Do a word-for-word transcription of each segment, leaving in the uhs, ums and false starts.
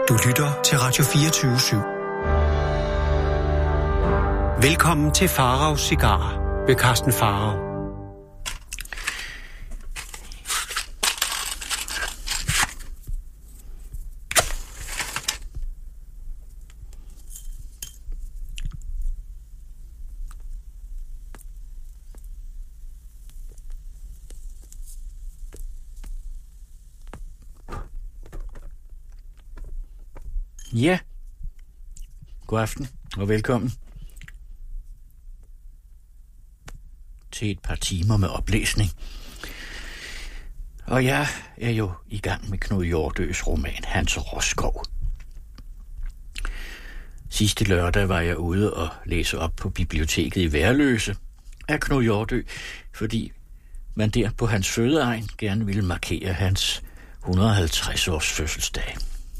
Du lytter til Radio fireogtyve syv. Velkommen til Faraos Cigarer ved Carsten Farao. Ja, god aften og velkommen til et par timer med oplæsning. Og jeg er jo i gang med Knud Hjortøes roman Hans Roskov. Sidste lørdag var jeg ude og læse op på biblioteket i Værløse af Knud Hjortø, fordi man der på hans fødeegn gerne ville markere hans et hundrede og halvtreds års fødselsdag.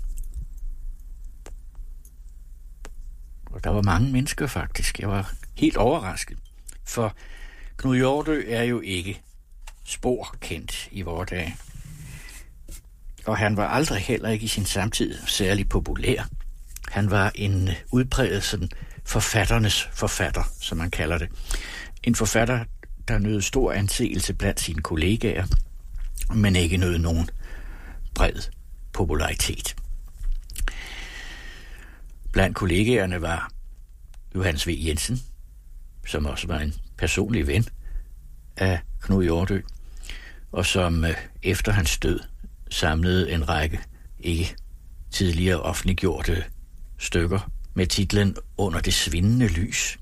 Og der var mange mennesker faktisk. Jeg var helt overrasket. For Knud Hjortø er jo ikke spor kendt i vore dage. Og han var aldrig heller ikke i sin samtid særlig populær. Han var en udpræget sådan forfatternes forfatter, som man kalder det. En forfatter, der nød stor anseelse blandt sine kollegaer, men ikke nød nogen bred popularitet. Blandt kollegaerne var Johannes V. Jensen, som også var en personlig ven af Knud Hjortø, og som efter hans død samlede en række ikke tidligere offentliggjorte stykker med titlen Under det svindende lys,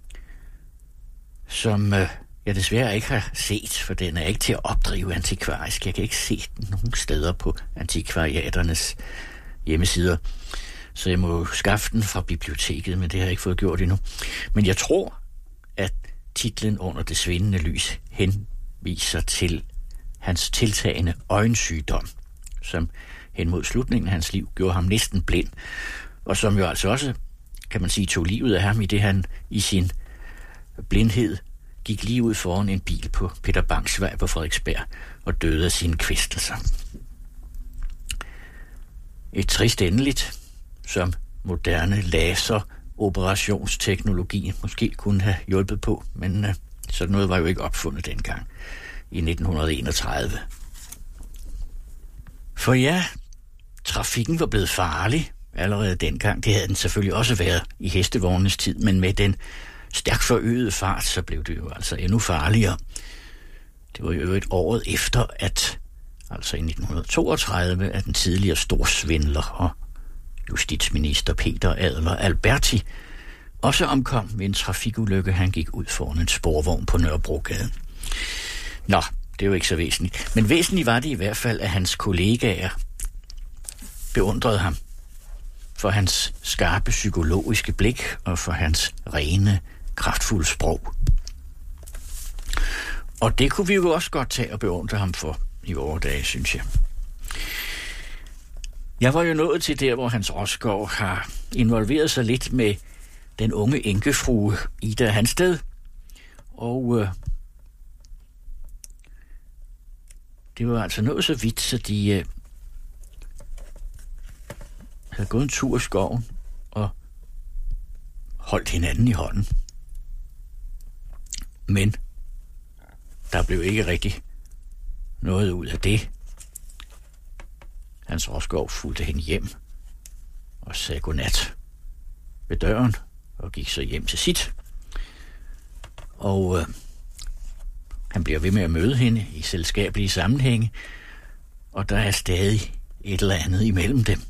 som jeg desværre ikke har set, for den er ikke til at opdrive antikvarisk. Jeg kan ikke se den nogen steder på antikvariaternes hjemmesider, så jeg må skaffe den fra biblioteket, men det har jeg ikke fået gjort endnu. Men jeg tror, at titlen Under det svindende lys henviser til hans tiltagende øjensygdom, som hen mod slutningen af hans liv gjorde ham næsten blind, og som jo altså også, kan man sige, tog livet af ham, i det han i sin blindhed gik lige ud foran en bil på Peter Bangs Vej på Frederiksberg og døde af sine kvæstelser. Et trist endeligt, som moderne laseroperationsteknologi måske kunne have hjulpet på, men uh, sådan noget var jo ikke opfundet dengang i nitten enogtredive. For ja, trafikken var blevet farlig allerede dengang. Det havde den selvfølgelig også været i hestevognenes tid, men med den stærkt forøgede fart, så blev det jo altså endnu farligere. Det var jo et året efter, at altså i nitten toogtredive, at den tidligere storsvindler og justitsminister Peter Adler Alberti også omkom ved en trafikulykke. Han gik ud foran en sporvogn på Nørrebrogade. Nå, det er jo ikke så væsentligt. Men væsentligt var det i hvert fald, at hans kollegaer beundrede ham for hans skarpe psykologiske blik og for hans rene, kraftfulde sprog. Og det kunne vi jo også godt tage og beundre ham for i vore dage, synes jeg. Jeg var jo nået til der, hvor Hans Roskov har involveret sig lidt med den unge enkefrue Ida Hansted. Og øh, det var altså nået så vidt, så de øh, havde gået en tur i skoven og holdt hinanden i hånden. Men der blev ikke rigtig noget ud af det. Hans Roskov fulgte hende hjem og sagde godnat ved døren og gik så hjem til sit. Og øh, han bliver ved med at møde hende i selskabelige sammenhænge, og der er stadig et eller andet imellem dem.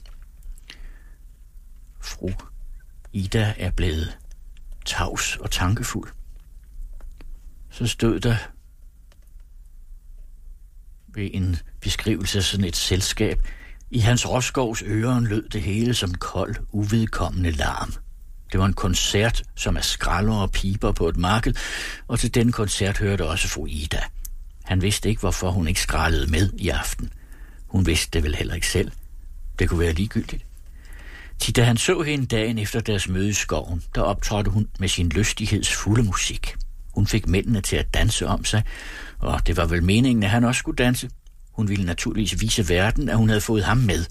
Fru Ida er blevet tavs og tankefuld. Så stod der ved en beskrivelse af sådan et selskab: i Hans Roskovs ører lød det hele som kold, uvedkommende larm. Det var en koncert, som er skralder og piber på et marked, og til den koncert hørte også fru Ida. Han vidste ikke, hvorfor hun ikke skraldede med i aften. Hun vidste det vel heller ikke selv. Det kunne være ligegyldigt. Til da han så hende dagen efter deres møde i skoven, der optrådte hun med sin lystighedsfulde musik. Hun fik mændene til at danse om sig, og det var vel meningen, at han også skulle danse. Hun ville naturligvis vise verden, at hun havde fået ham med,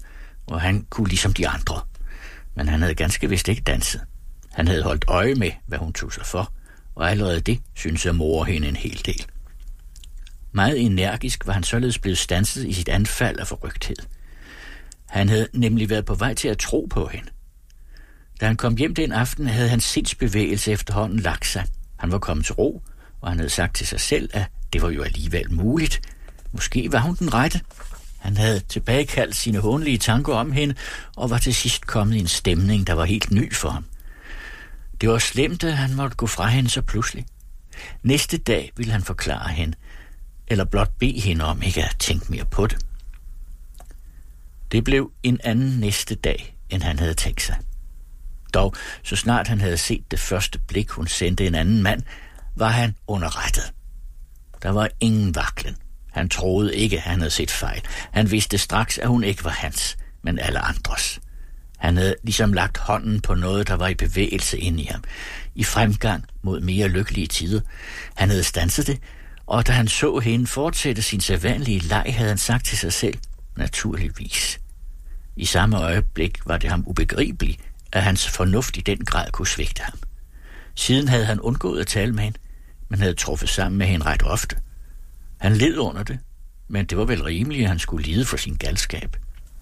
og han kunne ligesom de andre. Men han havde ganske vist ikke danset. Han havde holdt øje med, hvad hun tog sig for, og allerede det synes jeg morer hende en hel del. Meget energisk var han således blevet standset i sit anfald af forrygthed. Han havde nemlig været på vej til at tro på hende. Da han kom hjem den aften, havde hans sindsbevægelse efterhånden lagt sig. Han var kommet til ro, og han havde sagt til sig selv, at det var jo alligevel muligt. Måske var hun den rette. Han havde tilbagekaldt sine hånlige tanker om hende, og var til sidst kommet i en stemning, der var helt ny for ham. Det var slemt, at han måtte gå fra hende så pludselig. Næste dag ville han forklare hende, eller blot bede hende om ikke at tænke mere på det. Det blev en anden næste dag, end han havde tænkt sig. Dog, så snart han havde set det første blik, hun sendte en anden mand, var han underrettet. Der var ingen vaklen. Han troede ikke, at han havde set fejl. Han vidste straks, at hun ikke var hans, men alle andres. Han havde ligesom lagt hånden på noget, der var i bevægelse inde i ham. I fremgang mod mere lykkelige tider. Han havde standset det, og da han så hende fortsætte sin sædvanlige leg, havde han sagt til sig selv, naturligvis. I samme øjeblik var det ham ubegribeligt, at hans fornuft i den grad kunne svigte ham. Siden havde han undgået at tale med hende, men havde truffet sammen med hende ret ofte. Han led under det, men det var vel rimeligt, at han skulle lide for sin galskab.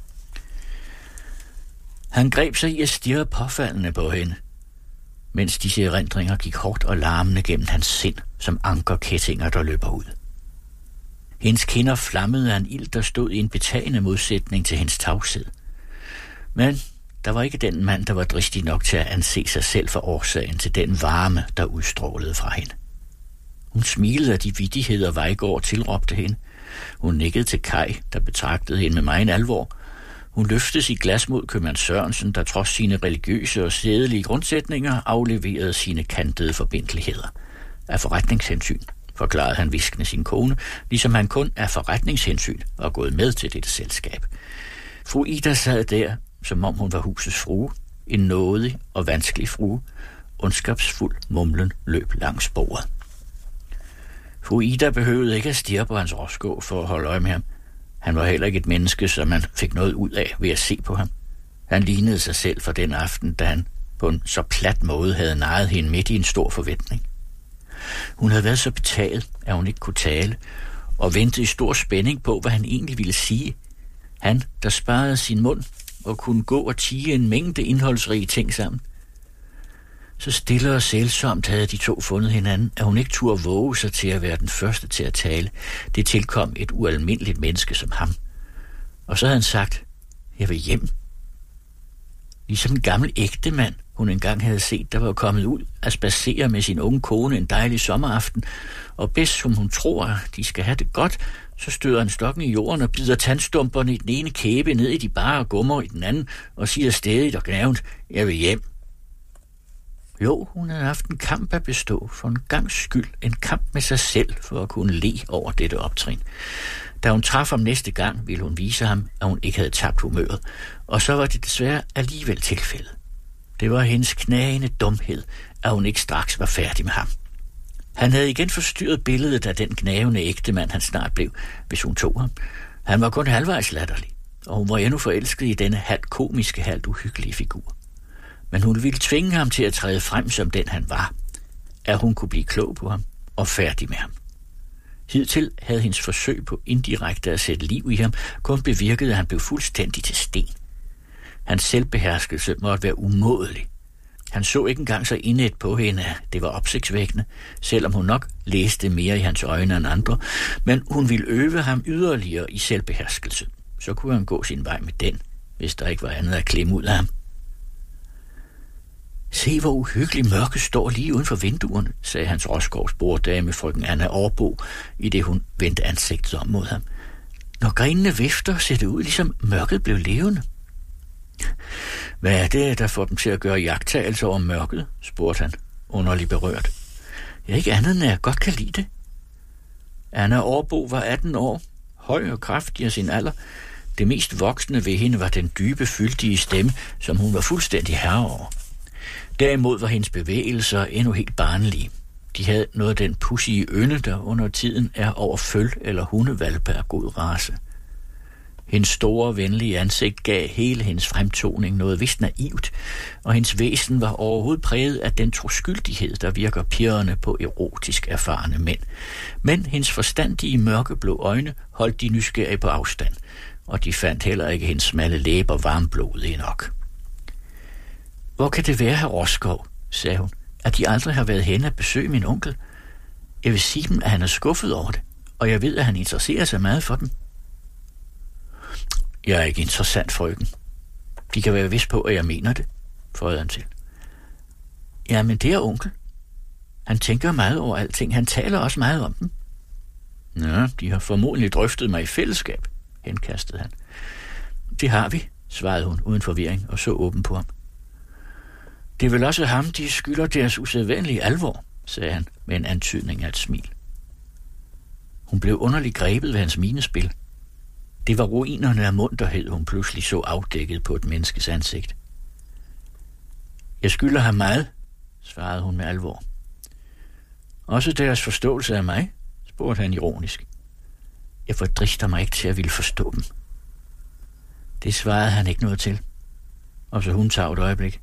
Han greb sig i at stirre påfaldende på hende, mens disse erindringer gik hårdt og larmende gennem hans sind, som ankerkættinger, der løber ud. Hendes kinder flammede af en ild, der stod i en betagende modsætning til hendes tavshed. Men der var ikke den mand, der var dristig nok til at anse sig selv for årsagen til den varme, der udstrålede fra hende. Hun smilede af de vittigheder, Vejgaard tilråbte hende. Hun nikkede til Kai, der betragtede hende med megen alvor. Hun løftede sit glas mod købmand Sørensen, der trods sine religiøse og sædelige grundsætninger afleverede sine kantede forbindeligheder. Af forretningshensyn, forklarede han hviskende sin kone, ligesom han kun af forretningshensyn var gået med til dette selskab. Fru Ida sad der, som om hun var husets frue, en nådig og vanskelig frue. Ondskabsfuld mumlen løb langs bordet. Fru Ida behøvede ikke at stirre på hans råskå for at holde øje med ham. Han var heller ikke et menneske, som man fik noget ud af ved at se på ham. Han lignede sig selv for den aften, da han på en så plat måde havde narret hende midt i en stor forventning. Hun havde været så betaget, at hun ikke kunne tale, og ventede i stor spænding på, hvad han egentlig ville sige. Han, der sparede sin mund og kunne gå og tie en mængde indholdsrige ting sammen. Så stille og sælsomt havde de to fundet hinanden, at hun ikke turde våge sig til at være den første til at tale. Det tilkom et ualmindeligt menneske som ham. Og så havde han sagt, jeg vil hjem. Ligesom en gammel ægtemand, hun engang havde set, der var kommet ud at spacere med sin unge kone en dejlig sommeraften, og bedst som hun tror, at de skal have det godt, så støder han stokken i jorden og bider tandstumperne i den ene kæbe ned i de bare gummer i den anden, og siger stædigt og gnavent, jeg vil hjem. Jo, hun havde haft en kamp at bestå, for en gangs skyld, en kamp med sig selv, for at kunne le over dette optrin. Da hun traf ham næste gang, ville hun vise ham, at hun ikke havde tabt humøret, og så var det desværre alligevel tilfældet. Det var hendes knagende dumhed, at hun ikke straks var færdig med ham. Han havde igen forstyrret billedet af den gnavende ægtemand, han snart blev, hvis hun tog ham. Han var kun halvvejs latterlig, og hun var endnu forelsket i denne halvt komiske, halvt uhyggelige figur. Men hun ville tvinge ham til at træde frem som den han var, at hun kunne blive klog på ham og færdig med ham. Hidtil havde hendes forsøg på indirekte at sætte liv i ham kun bevirket, at han blev fuldstændig til sten. Hans selvbeherskelse måtte være umådelig. Han så ikke engang så indet på hende, at det var opsigtsvækkende, selvom hun nok læste mere i hans øjne end andre, men hun ville øve ham yderligere i selvbeherskelse. Så kunne han gå sin vej med den, hvis der ikke var andet at klemme ud af ham. Se, hvor uhyggeligt mørke står lige uden for vinduerne, sagde hans Rosgaards borddame, frøken Anna Aarbo, i det hun vendte ansigtet om mod ham. Når grenene vifter, ser det ud, ligesom mørket blev levende. Hvad er det, der får dem til at gøre jagttagelser over mørket? Spurgte han, underligt berørt. Jeg er ikke andet, end jeg godt kan lide det. Anna Aarbo var atten år, høj og kraftig af sin alder. Det mest voksne ved hende var den dybe, fyldige stemme, som hun var fuldstændig herre over. Derimod var hendes bevægelser endnu helt barnlige. De havde noget af den pudsige ynde, der under tiden er over føl eller hundevalpe af god race. Hendes store, venlige ansigt gav hele hendes fremtoning noget vist naivt, og hendes væsen var overhovedet præget af den troskyldighed, der virker pirrende på erotisk erfarne mænd. Men hendes forstandige mørkeblå øjne holdt de nysgerrige på afstand, og de fandt heller ikke hendes smalle læber varmblodige nok. Hvor kan det være, herr Roskov, sagde hun, at de aldrig har været hen at besøge min onkel? Jeg vil sige dem, at han er skuffet over det, og jeg ved, at han interesserer sig meget for dem. Jeg er ikke interessant, frøken. De kan være vist på, at jeg mener det, føjede han til. Ja, men det er onkel. Han tænker meget over alting. Han taler også meget om dem. Ja, de har formodentlig drøftet mig i fællesskab, henkastede han. Det har vi, svarede hun uden forvirring og så åben på ham. Det er vel også ham, de skylder deres usædvanlige alvor, sagde han med en antydning af et smil. Hun blev underligt grebet ved hans minespil. Det var ruinerne af munterhed, hun pludselig så afdækket på et menneskes ansigt. Jeg skylder ham meget, svarede hun med alvor. Også deres forståelse af mig, spurgte han ironisk. Jeg fordrister mig ikke til at ville forstå dem. Det svarede han ikke noget til, og så hun tager et øjeblik.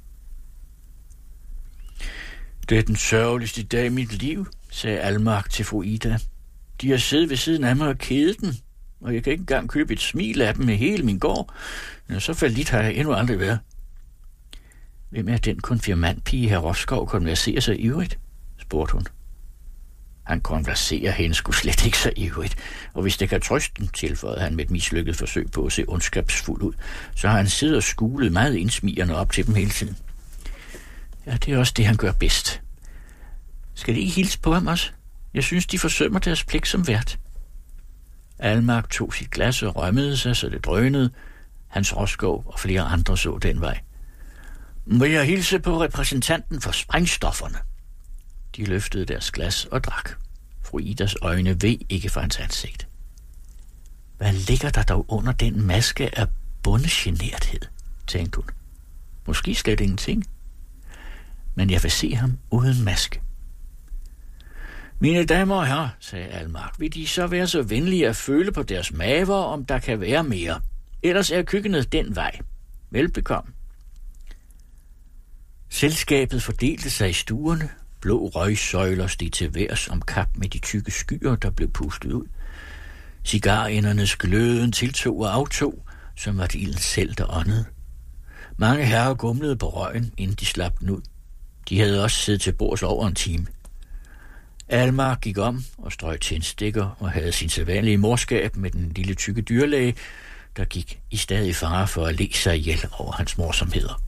Det er den sørgeligste dag i mit liv, sagde Almark til fru Ida. De har siddet ved siden af mig og kædet den, og jeg kan ikke engang købe et smil af dem med hele min gård. Så fallit har jeg endnu aldrig været. Hvem er den konfirmandpige, herr Roskov konverserer så ivrigt? Spurgte hun. Han konverserer hende sgu slet ikke så ivrigt, og hvis det kan trøste den, tilføjede han med et mislykket forsøg på at se ondskabsfuld ud, så har han siddet og skulet meget indsmigerne op til dem hele tiden. Ja, det er også det, han gør bedst. Skal de ikke hilse på ham også? Jeg synes, de forsømmer deres pligt som vært. Almark tog sit glas og rømmede sig, så det drønede. Hans Roskov og flere andre så den vej. Må jeg hilse på repræsentanten for sprængstofferne? De løftede deres glas og drak. Fru Idas øjne veg ikke fra hans ansigt. Hvad ligger der dog under den maske af bondegenerthed, tænkte hun. Måske slet ingenting. Men jeg vil se ham uden maske. Mine damer og herrer, sagde Almark, vil de så være så venlige at føle på deres maver, om der kan være mere. Ellers er køkkenet den vej. Velbekomme. Selskabet fordelte sig i stuerne. Blå røgsøjler steg til værs om kap med de tykke skyer, der blev pustet ud. Cigarendernes gløden tiltog og aftog, som var det ilden selv, der åndede. Mange herrer gumlede på røgen, inden de slap den ud. De havde også siddet til bords over en time. Almark gik om og strøg tændstikker og havde sin sædvanlige morskab med den lille tykke dyrlæge, der gik i stadig fare for at le sig ihjel over hans morsomheder.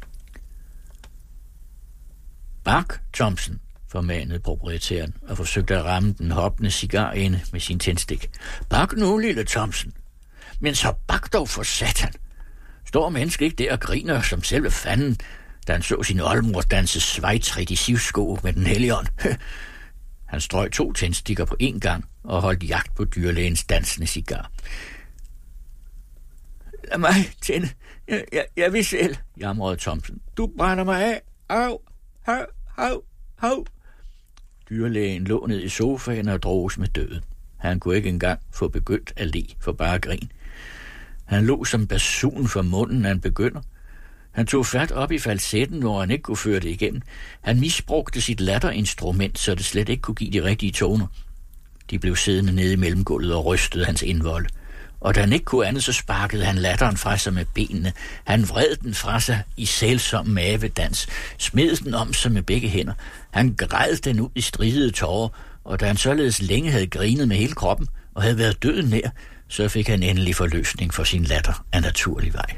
Bak, Thomsen, formanede proprietæren og forsøgte at ramme den hoppende cigarende med sin tændstik. Bak nu, lille Thomsen. Men så bak dog for satan. Står menneske ikke der og griner som selve fanden, da han så sin oldmor danse svejtrit i sivsko med den helligånd. Han strøg to tændstikker på én gang og holdt jagt på dyrlægens dansende cigar. Lad mig tænde. Jeg, jeg, jeg vil selv, jamrede Thomsen. Du brænder mig af. Au, hav, hav, hav. Dyrlægen lå ned i sofaen og droges med døden. Han kunne ikke engang få begyndt at le for bare grin. Han lå som basun for munden, når han begynder. Han tog fat op i falsetten, hvor han ikke kunne føre det igennem. Han misbrugte sit latterinstrument, så det slet ikke kunne give de rigtige toner. De blev siddende nede i mellemgulvet og rystede hans indvold. Og da han ikke kunne andet, så sparkede han latteren fra sig med benene. Han vred den fra sig i sælsom mavedans, smed den om sig med begge hænder. Han græd den ud i stridede tårer, og da han således længe havde grinet med hele kroppen og havde været døden nær, så fik han endelig forløsning for sin latter af naturlig vej.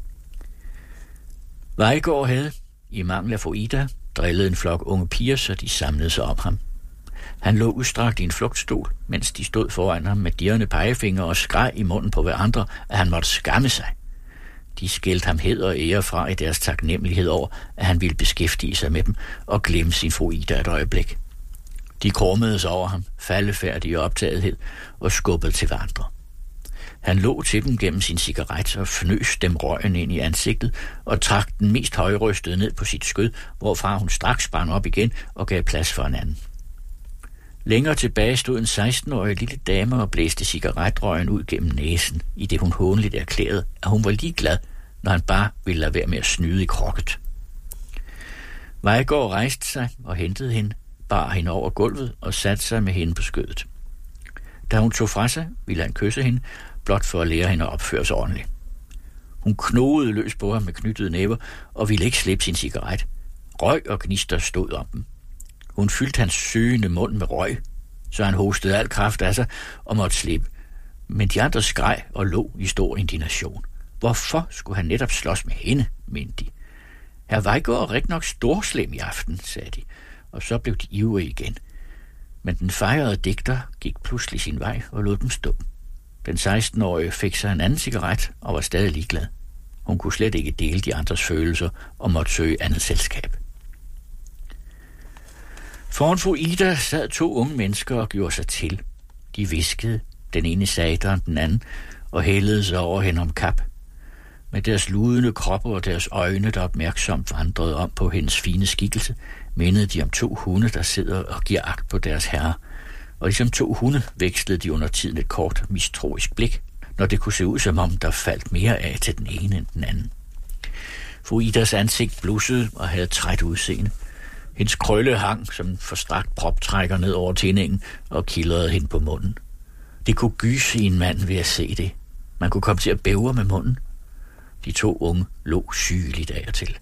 Vejgaard havde, i mangel af fru Ida, drillet en flok unge piger, så de samlede sig om ham. Han lå udstrakt i en flugtstol, mens de stod foran ham med dirrende pegefinger og skreg i munden på hverandre, at han måtte skamme sig. De skældte ham hed og ære fra i deres taknemmelighed over, at han ville beskæftige sig med dem og glemme sin fru Ida et øjeblik. De krummede sig over ham, faldefærdige optagethed, og skubbede til hverandre. Han lå til dem gennem sin cigaret og fnøs dem røgen ind i ansigtet og trak den mest højrystede ned på sit skød, hvorfra hun straks sprang op igen og gav plads for en anden. Længere tilbage stod en seksten-årig lille dame og blæste cigaretrøgen ud gennem næsen, i det hun hånligt erklærede, at hun var ligeglad, når han bare ville lade være med at snyde i krokket. Vejgaard rejste sig og hentede hende, bar hende over gulvet og satte sig med hende på skødet. Da hun tog fra sig, ville han kysse hende, blot for at lære hende at opføre sig ordentligt. Hun knogede løs på ham med knyttede næver og ville ikke slippe sin cigaret. Røg og gnister stod om dem. Hun fyldte hans søgende mund med røg, så han hostede al kraft af sig og måtte slippe. Men de andre skreg og lå i stor indignation. Hvorfor skulle han netop slås med hende, mente de. Herr Vejgaard er rigtig nok storslem i aften, sagde de, og så blev de ivrige igen. Men den fejrede digter gik pludselig sin vej og lod dem stå. Den seksten-årige fik sig en anden cigaret og var stadig ligeglad. Hun kunne slet ikke dele de andres følelser og måtte søge andet selskab. Foran fru Ida sad to unge mennesker og gjorde sig til. De viskede, den ene sagde den anden, og hældede sig over hende om kap. Med deres ludende kropper og deres øjne, der opmærksomt vandrede om på hendes fine skikkelse, mindede de om to hunde, der sidder og giver agt på deres herre. Og ligesom to hunde vekslede de under tiden et kort, mistroisk blik, når det kunne se ud som om, der faldt mere af til den ene end den anden. Fru Idas ansigt blussede og havde træt udseende. Hendes krølle hang som en forstrakt proptrækker ned over tændingen og kildrede hende på munden. Det kunne gyse i en mand ved at se det. Man kunne komme til at bævre med munden. De to unge lå sygeligt af og til.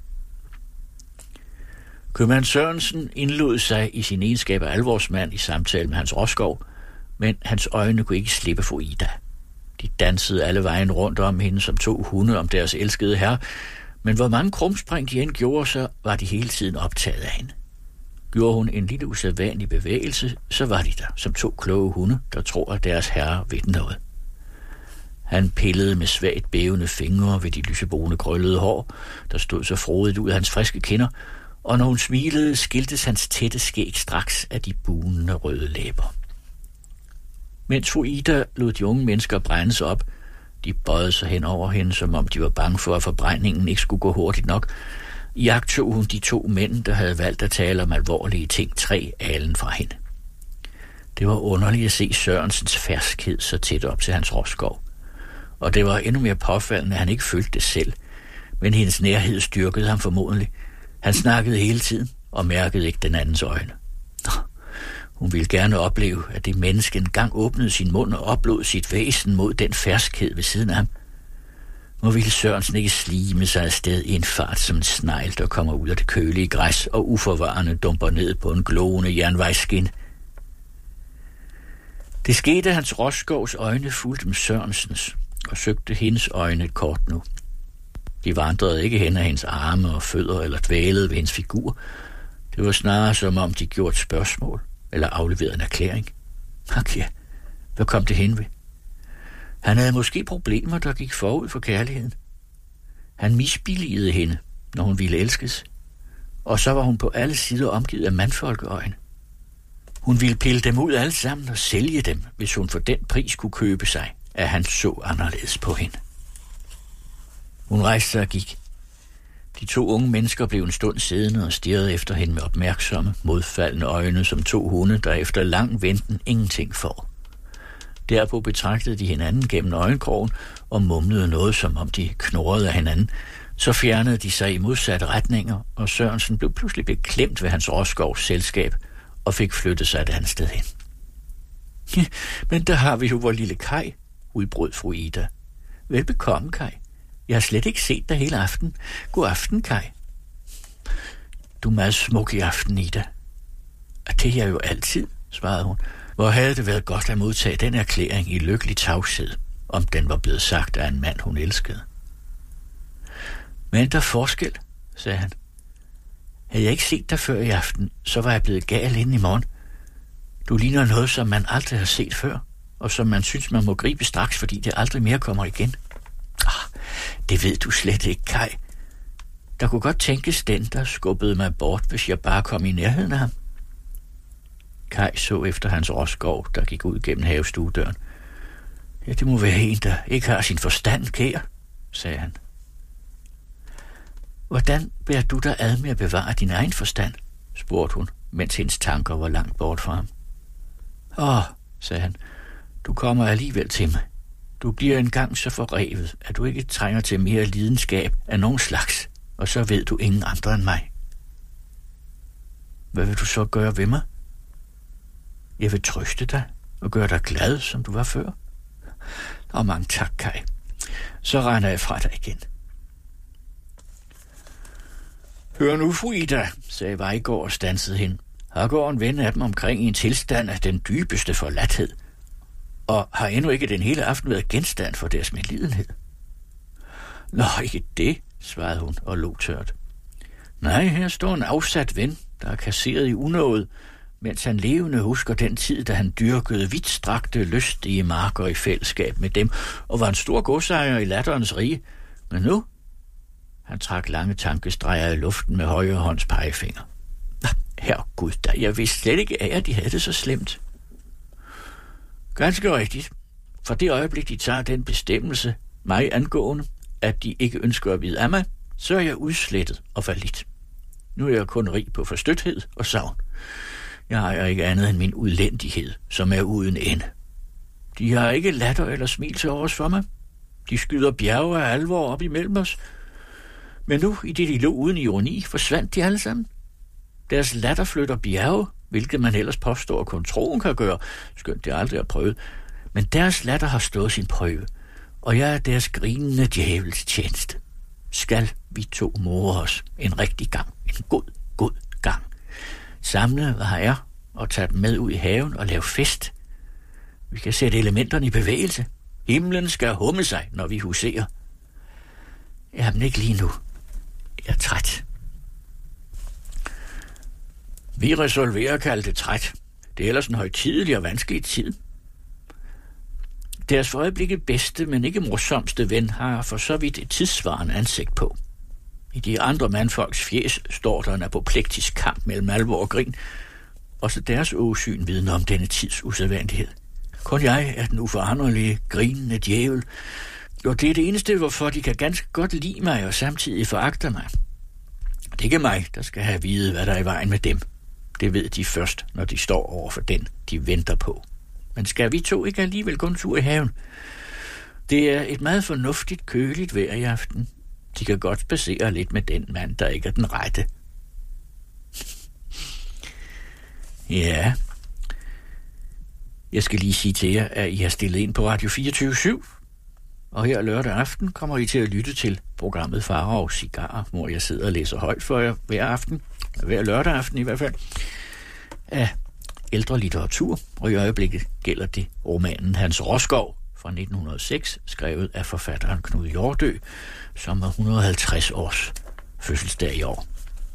Købmand Sørensen indlod sig i sin egenskab af alvorsmand i samtale med Hans Rosskov, men hans øjne kunne ikke slippe fru Ida. De dansede alle vejen rundt om hende som to hunde om deres elskede herre, men hvor mange krumspring de end gjorde, så var de hele tiden optaget af hende. Gjorde hun en lille usædvanlig bevægelse, så var de der som to kloge hunde, der tror, at deres herre ved noget. Han pillede med svagt bævende fingre ved de lysebrune krøllede hår, der stod så frodigt ud af hans friske kinder, og når hun smilede, skiltes hans tætte skæg straks af de bunende røde læber. Mens fru Ida lod de unge mennesker brændes op, de bøjede sig hen over hende, som om de var bange for, at forbrændingen ikke skulle gå hurtigt nok, jagtog hun de to mænd, der havde valgt at tale om alvorlige ting, tre alen fra hende. Det var underligt at se Sørensens ferskhed så tæt op til Hans Rosskov. Og det var endnu mere påfaldende, at han ikke følte det selv. Men hendes nærhed styrkede ham formodentlig. Han snakkede hele tiden og mærkede ikke den andens øjne. Hun ville gerne opleve, at det menneske engang åbnede sin mund og oplod sit væsen mod den ferskhed ved siden af ham. Hvor ville Sørensen ikke slime sig afsted i en fart som en snegl, der kommer ud af det kølige græs og uforvarende dumper ned på en glående jernvejsskin. Det skete, at Hans Rosskovs øjne fulgte med Sørensens og søgte hendes øjne et kort nu. De vandrede ikke hen af hendes arme og fødder eller dvælede ved hendes figur. Det var snarere som om de gjorde et spørgsmål eller afleverede en erklæring. Ak ja, hvad kom det hen ved? Han havde måske problemer, der gik forud for kærligheden. Han misbilligede hende, når hun ville elskes, og så var hun på alle sider omgivet af mandfolkeøjne. Hun ville pille dem ud alle sammen og sælge dem, hvis hun for den pris kunne købe sig, at han så anderledes på hende. Hun rejste sig og gik. De to unge mennesker blev en stund siddende og stirrede efter hende med opmærksomme, modfaldende øjne som to hunde, der efter lang venten ingenting får. Derpå betragtede de hinanden gennem øjenkrogen og mumlede noget, som om de knurrede af hinanden. Så fjernede de sig i modsatte retninger, og Sørensen blev pludselig beklemt ved Hans Rosskovs selskab og fik flyttet sig et andet sted hen. Ja, men der har vi jo vor lille Kaj, udbrød fru Ida. Velbekomme, Kaj. Jeg har slet ikke set dig hele aften. God aften, Kaj. Du er meget smuk i aften, Ida. Og det er jeg jo altid, svarede hun. Hvor havde det været godt at modtage den erklæring i lykkelig tavshed, om den var blevet sagt af en mand, hun elskede. Men der er forskel, sagde han. Havde jeg ikke set dig før i aften, så var jeg blevet gal inden i morgen. Du ligner noget, som man aldrig har set før, og som man synes, man må gribe straks, fordi det aldrig mere kommer igen. Ah, det ved du slet ikke, Kaj. Der kunne godt tænkes den, der skubbede mig bort, hvis jeg bare kom i nærheden af ham. Kaj så efter Hans Rosskov, der gik ud gennem havestuedøren. Ja, det må være en, der ikke har sin forstand, kære, sagde han. Hvordan bærer du dig ad med at bevare din egen forstand, spurgte hun, mens hendes tanker var langt bort fra ham. Åh, sagde han, du kommer alligevel til mig. Du bliver engang så forrevet, at du ikke trænger til mere lidenskab af nogen slags, og så ved du ingen andre end mig. Hvad vil du så gøre ved mig? Jeg vil trøste dig og gøre dig glad, som du var før. Og mange tak, Kai. Så regner jeg fra dig igen. Hør nu, fru Ida, sagde Vejgaard og stansede hende. Her går en ven af dem omkring i en tilstand af den dybeste forladthed, og har endnu ikke den hele aften været genstand for deres medlidenhed. Nå, ikke det, svarede hun og lå tørt. Nej, her står en afsat ven, der er kasseret i unåde, mens han levende husker den tid, da han dyrkede vidtstrakte lystige marker i fællesskab med dem, og var en stor godsejer i latterens rige. Men nu? Han trak lange tankestreger i luften med højre hånds pegefinger. Herregud da, jeg vidste slet ikke af, at de havde det så slemt. Ganske rigtigt. For det øjeblik, de tager den bestemmelse, mig angående, at de ikke ønsker at vide af mig, så er jeg udslettet og fallit. Nu er jeg kun rig på forstøthed og savn. Jeg har ikke andet end min udlændighed, som er uden ende. De har ikke latter eller smil til overs for mig. De skyder bjerge af alvor op imellem os. Men nu, i det de lå uden ironi, forsvandt de alle sammen. Deres latter flytter bjerge, hvilket man ellers påstår, at kun troen kan gøre, skønt det aldrig har prøvet. Men deres latter har stået sin prøve, og jeg er deres grinende djævels tjeneste. Skal vi to more os en rigtig gang, en god, god gang. Samle, hvad har jeg, og tage dem med ud i haven og lave fest. Vi kan sætte elementerne i bevægelse. Himlen skal humme sig, når vi huserer. Jamen ikke lige nu. Jeg er træt. Vi resolverer at kalde det træt. Det er ellers en højtidelig og vanskelig tid. Deres for øjeblikket bedste, men ikke morsomste ven har for så vidt et tidsvarende ansigt på. I de andre mandfolks fjes står der en apoplektisk kamp mellem alvor og grin. Også deres åsyn vidner om denne tids usædvanlighed. Kun jeg er den uforanderlige, grinende djævel, og det er det eneste, hvorfor de kan ganske godt lide mig og samtidig foragter mig. Det er ikke mig, der skal have at vide, hvad der er i vejen med dem. Det ved de først, når de står over for den, de venter på. Men skal vi to ikke alligevel gå en tur i haven? Det er et meget fornuftigt, køligt vejr i aften. De kan godt spacere lidt med den mand, der ikke er den rette. Ja. Jeg skal lige sige til jer, at I har stillet ind på Radio fireogtyve syv. Og her lørdag aften kommer I til at lytte til programmet Farao Cigar, hvor jeg sidder og læser højt for jer hver aften, hver lørdag aften i hvert fald, af ældre litteratur, og i øjeblikket gælder det romanen Hans Roskov fra nitten hundrede og seks, skrevet af forfatteren Knud Hjortø, som er et hundrede og halvtreds års fødselsdag i år.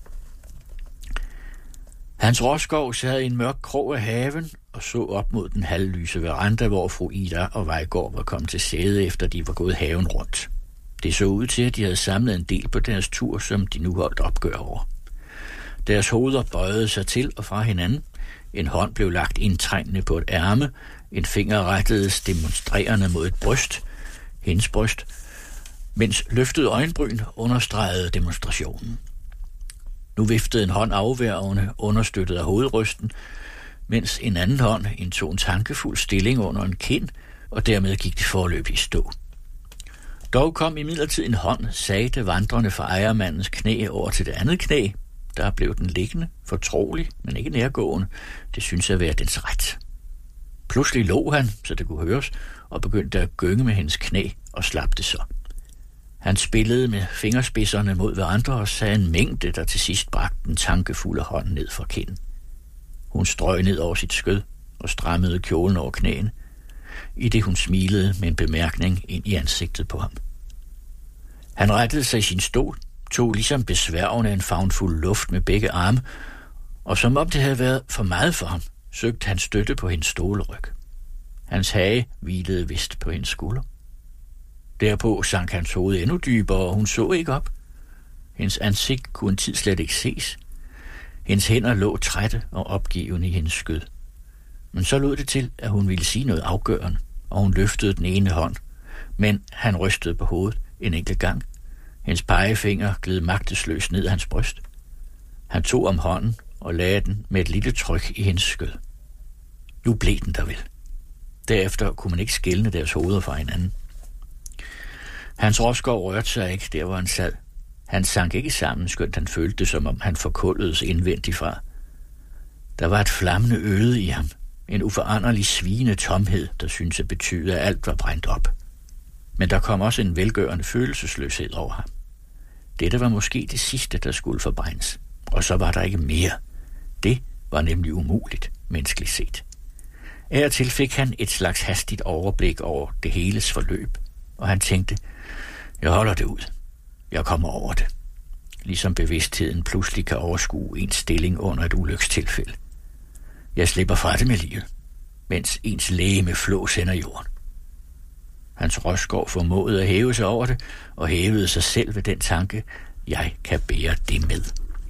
Hans Roskov sad i en mørk krog af haven og så op mod den halvlyse veranda, hvor fru Ida og Vejgaard var kommet til sæde, efter de var gået haven rundt. Det så ud til, at de havde samlet en del på deres tur, som de nu holdt opgør over. Deres hoveder bøjede sig til og fra hinanden. En hånd blev lagt indtrængende på et ærme, en finger rettedes demonstrerende mod et bryst, hendes bryst, mens løftede øjenbryn understregede demonstrationen. Nu viftede en hånd afværgende, understøttet af hovedrysten, mens en anden hånd indtog en tankefuld stilling under en kind, og dermed gik det forløb i stå. Dog kom imidlertid en hånd, sagte vandrende fra ejermandens knæ over til det andet knæ. Der blev den liggende, fortrolig, men ikke nærgående. Det synes at være dens ret. Pludselig lå han, så det kunne høres, og begyndte at gynge med hendes knæ og slap det så. Han spillede med fingerspidserne mod hverandre og sagde en mængde, der til sidst bragte den tankefulde hånd ned fra kinden. Hun strøg ned over sit skød og strammede kjolen over knæene, i det hun smilede med en bemærkning ind i ansigtet på ham. Han rettede sig i sin stol, tog ligesom besværgende en favnfuld luft med begge arme, og som om det havde været for meget for ham, søgte han støtte på hendes stoleryg. Hans hage hvilede vist på hendes skulder. Derpå sank hans hoved endnu dybere, og hun så ikke op. Hendes ansigt kunne en tid slet ikke ses. Hendes hænder lå trætte og opgivende i hendes skød. Men så lød det til, at hun ville sige noget afgørende, og hun løftede den ene hånd, men han rystede på hovedet en enkelt gang. Hendes pegefinger gled magtesløst ned ad hans bryst. Han tog om hånden og lagde den med et lille tryk i hendes skød. Nu blev den der vel. Derefter kunne man ikke skelne deres hoveder fra hinanden. Hans Rosgaard rørte sig ikke, der hvor han sad. Han sank ikke sammen, skønt han følte det, som om han forkulledes indvendigt fra. Der var et flammende øde i ham. En uforanderlig svigende tomhed, der syntes at betyde, at alt var brændt op. Men der kom også en velgørende følelsesløshed over ham. Dette var måske det sidste, der skulle forbrændes. Og så var der ikke mere. Det var nemlig umuligt, menneskeligt set. Af og til fik han et slags hastigt overblik over det heles forløb, og han tænkte, jeg holder det ud. Jeg kommer over det. Ligesom bevidstheden pludselig kan overskue ens stilling under et ulykstilfælde. Jeg slipper fra det med livet, mens ens legeme flås hen ad jorden. Hans Rosgaard formåede at hæve sig over det, og hævede sig selv ved den tanke, jeg kan bære det med.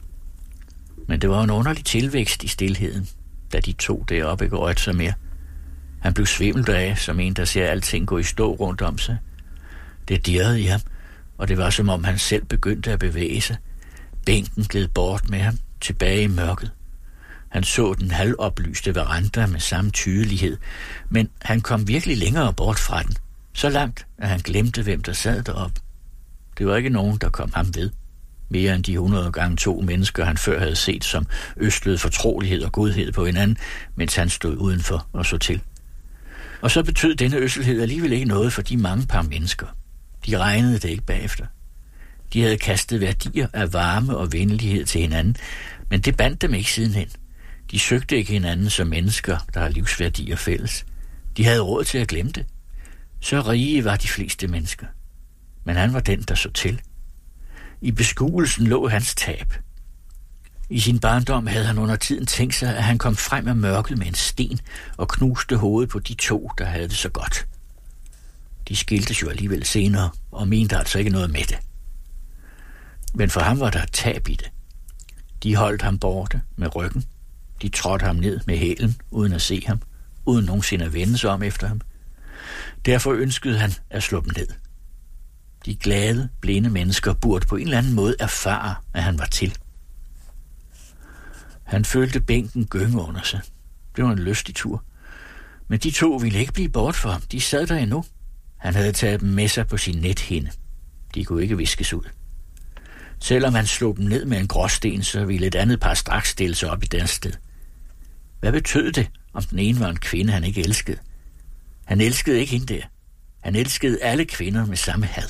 Men det var en underlig tilvækst i stilheden, da de to deroppe ikke rørte sig mere. Han blev svimmelt af, som en, der ser alting gå i stå rundt om sig. Det dirrede i ham, og det var som om han selv begyndte at bevæge sig. Bænken gled bort med ham, tilbage i mørket. Han så den halvoplyste veranda med samme tydelighed, men han kom virkelig længere bort fra den. Så langt, at han glemte, hvem der sad deroppe. Det var ikke nogen, der kom ham ved. Mere end de hundrede gange to mennesker, han før havde set, som østlede fortrolighed og godhed på hinanden, mens han stod udenfor og så til. Og så betød denne øsselhed alligevel ikke noget for de mange par mennesker. De regnede det ikke bagefter. De havde kastet værdier af varme og venlighed til hinanden, men det bandt dem ikke sidenhen. De søgte ikke hinanden som mennesker, der har livsværdier fælles. De havde råd til at glemme det. Så rige var de fleste mennesker. Men han var den, der så til. I beskuelsen lå hans tab. I sin barndom havde han under tiden tænkt sig, at han kom frem af mørket med en sten og knuste hovedet på de to, der havde det så godt. De skiltes jo alligevel senere og mente altså ikke noget med det. Men for ham var der et tab i det. De holdt ham borte med ryggen. De trådte ham ned med hælen, uden at se ham, uden nogensinde at vende sig om efter ham. Derfor ønskede han at slå dem ned. De glade, blinde mennesker burde på en eller anden måde erfare, at han var til. Han følte bænken gynge under sig. Det var en lystig tur. Men de to ville ikke blive bort for ham. De sad der endnu. Han havde taget dem med sig på sin nethinde. De kunne ikke viskes ud. Selvom han slog dem ned med en gråsten, så ville et andet par straks stille sig op i deres sted. Hvad betød det, om den ene var en kvinde, han ikke elskede? Han elskede ikke hende der. Han elskede alle kvinder med samme had.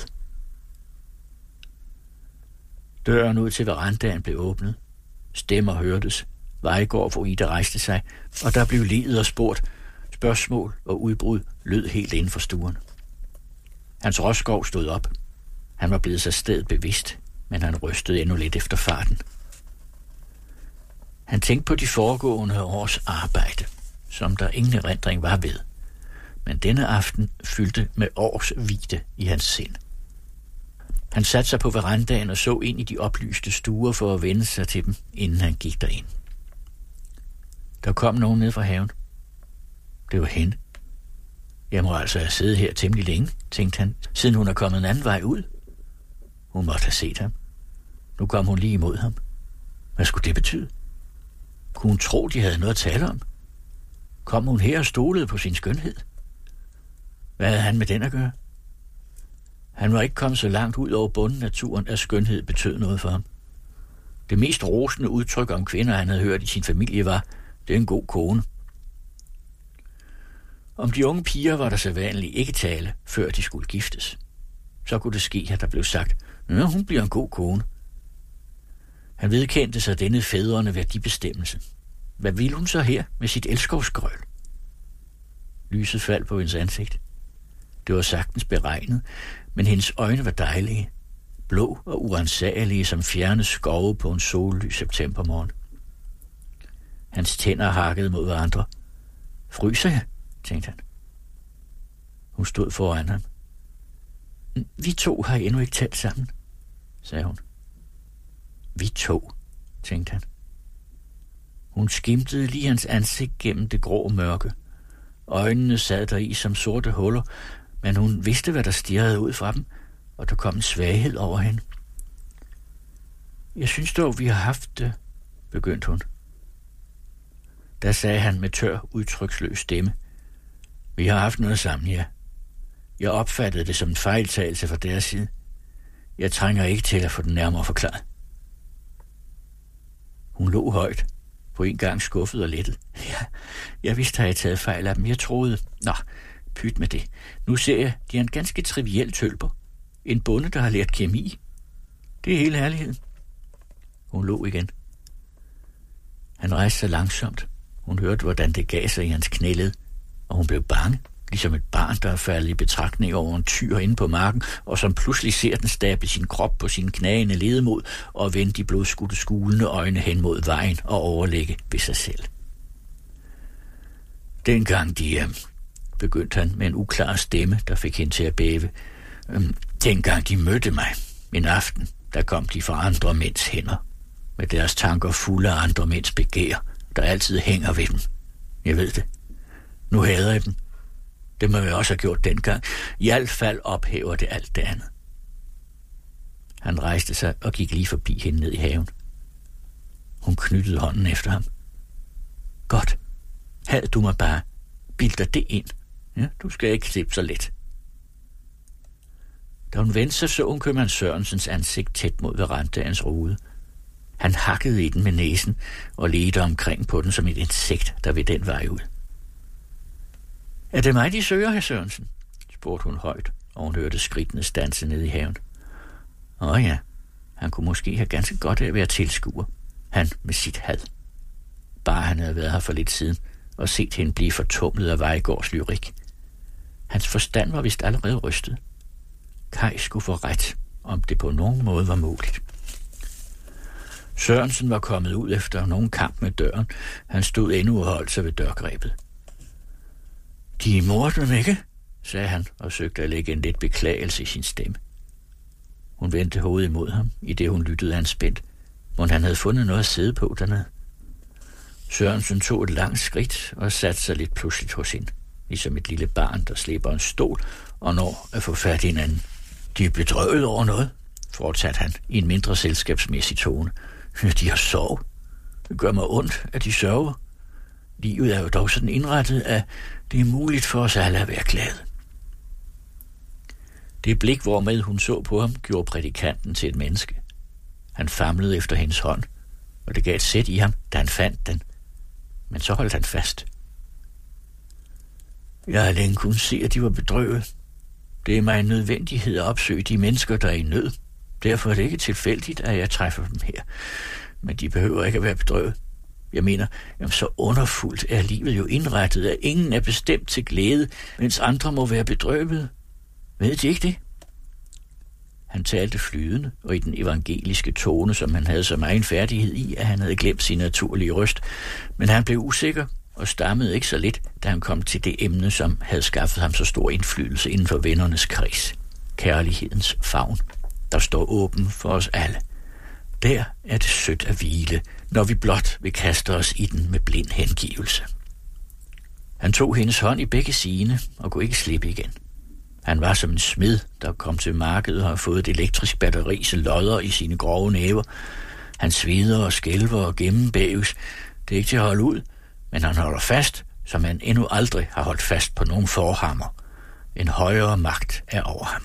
Døren ud til verandaen blev åbnet. Stemmer hørtes. Vejgaard for Ida rejste sig, og der blev ledet og spurgt. Spørgsmål og udbrud lød helt inden for stuen. Hans Rosgaard stod op. Han var blevet sig stedet bevidst, men han rystede endnu lidt efter farten. Han tænkte på de foregående års arbejde, som der ingen erindring var ved. Men denne aften fyldte med års hvide i hans sind. Han satte sig på verandaen og så ind i de oplyste stuer for at vende sig til dem, inden han gik derind. Der kom nogen ned fra haven. Det var hende. Jeg må altså have siddet her temmelig længe, tænkte han, siden hun er kommet en anden vej ud. Hun måtte have set ham. Nu kom hun lige imod ham. Hvad skulle det betyde? Kunne hun tro, de havde noget at tale om? Kom hun her og stolede på sin skønhed? Hvad havde han med den at gøre? Han var ikke kommet så langt ud over bunden af turen, at skønhed betød noget for ham. Det mest rosende udtryk om kvinder, han havde hørt i sin familie, var, det er en god kone. Om de unge piger var der så vanligt ikke tale, før de skulle giftes. Så kunne det ske, at der blev sagt, ja, hun bliver en god kone. Han vedkendte sig denne fædrende værdibestemmelse. Hvad ville hun så her med sit elskovsgrøl? Lyset faldt på hendes ansigt. Det var sagtens beregnet, men hendes øjne var dejlige, blå og uransagelige som fjerne skove på en sollys septembermorgen. Hans tænder hakkede mod hverandre. Fryser jeg, tænkte han. Hun stod foran ham. Vi to har endnu ikke talt sammen, sagde hun. Vi to, tænkte han. Hun skimtede lige hans ansigt gennem det grå mørke. Øjnene sad der i som sorte huller, men hun vidste, hvad der stirrede ud fra dem, og der kom en svaghed over hende. Jeg synes dog, vi har haft det, begyndte hun. Der sagde han med tør, udtryksløs stemme: Vi har haft noget sammen, ja. Jeg opfattede det som en fejltagelse fra deres side. Jeg trænger ikke til at få den nærmere forklaret. Hun lå højt, på en gang skuffet og lettet. Ja, jeg vidste, at jeg taget fejl af dem. Jeg troede... Nå, pyt med det. Nu ser jeg, de er en ganske triviel tølper. En bonde, der har lært kemi. Det er hele herligheden. Hun lå igen. Han rejste sig langsomt. Hun hørte, hvordan det gav sig i hans knæled, og hun blev bange, ligesom et barn, der er faldet i betragtning over en tyr inde på marken, og som pludselig ser den stable sin krop på sin knagende ledemod og vende de blodskudte skulende øjne hen mod vejen og overlægge ved sig selv. Dengang de... Øh, begyndte han med en uklar stemme, der fik hende til at bæve. Øh, dengang de mødte mig en aften, der kom de fra andre mænds hænder, med deres tanker fulde af andre mænds begær, der altid hænger ved dem. Jeg ved det. Nu hader jeg dem. Det må jeg også have gjort dengang. I hvert fald ophæver det alt det andet. Han rejste sig og gik lige forbi hende ned i haven. Hun knyttede hånden efter ham. Godt. Had du mig bare. Bild dig det ind. Ja, du skal ikke slippe så let. Da hun vendte sig, så hun købmand Sørensens ansigt tæt mod verandaens rude. Han hakkede i den med næsen og ledte omkring på den som et insekt, der ved den vej ud. Er det mig, de søger, hr. Sørensen? Spurgte hun højt, og hun hørte skridtene standse ned i haven. Åh ja, han kunne måske have ganske godt af at være tilskuer. Han med sit had. Bare han havde været her for lidt siden og set hende blive fortumlet af Vejgaards lyrik. Hans forstand var vist allerede rystet. Kaj skulle få ret, om det på nogen måde var muligt. Sørensen var kommet ud efter nogen kamp med døren. Han stod endnu og holdt sig ved dørgrebet. De mordede dem ikke, sagde han og søgte at lægge en lidt beklagelse i sin stemme. Hun vendte hovedet imod ham, i det hun lyttede anspændt, hvor han havde fundet noget at sidde på dernede. Sørensen tog et langt skridt og satte sig lidt pludseligt hos hende, ligesom et lille barn, der slæber en stol og når at få fat i hinanden. De er bedrøvet over noget, fortsatte han i en mindre selskabsmæssig tone. De har sovet. Det gør mig ondt, at de sørger. Livet er jo dog sådan indrettet, at det er muligt for os alle at være glade. Det blik, hvormed hun så på ham, gjorde prædikanten til et menneske. Han famlede efter hendes hånd, og det gav et sæt i ham, da han fandt den. Men så holdt han fast. Jeg har længe kunnet se, at de var bedrøvet. Det er mig en nødvendighed at opsøge de mennesker, der er i nød. Derfor er det ikke tilfældigt, at jeg træffer dem her. Men de behøver ikke at være bedrøvet. Jeg mener, jamen så underfuldt er livet jo indrettet, at ingen er bestemt til glæde, mens andre må være bedrøvet. Ved de ikke det? Han talte flydende, og i den evangeliske tone, som han havde så meget færdighed i, at han havde glemt sin naturlige røst. Men han blev usikker og stammede ikke så lidt, da han kom til det emne, som havde skaffet ham så stor indflydelse inden for vennernes kreds. Kærlighedens favn, der står åben for os alle. Der er det sødt at hvile, når vi blot vil kaste os i den med blind hengivelse. Han tog hendes hånd i begge sine og kunne ikke slippe igen. Han var som en smed, der kom til markedet og har fået et elektrisk batteris lodder i sine grove næver. Han sveder og skælver og gennembæves. Det er ikke til at holde ud, men han holder fast, som han endnu aldrig har holdt fast på nogen forhammer. En højere magt er over ham.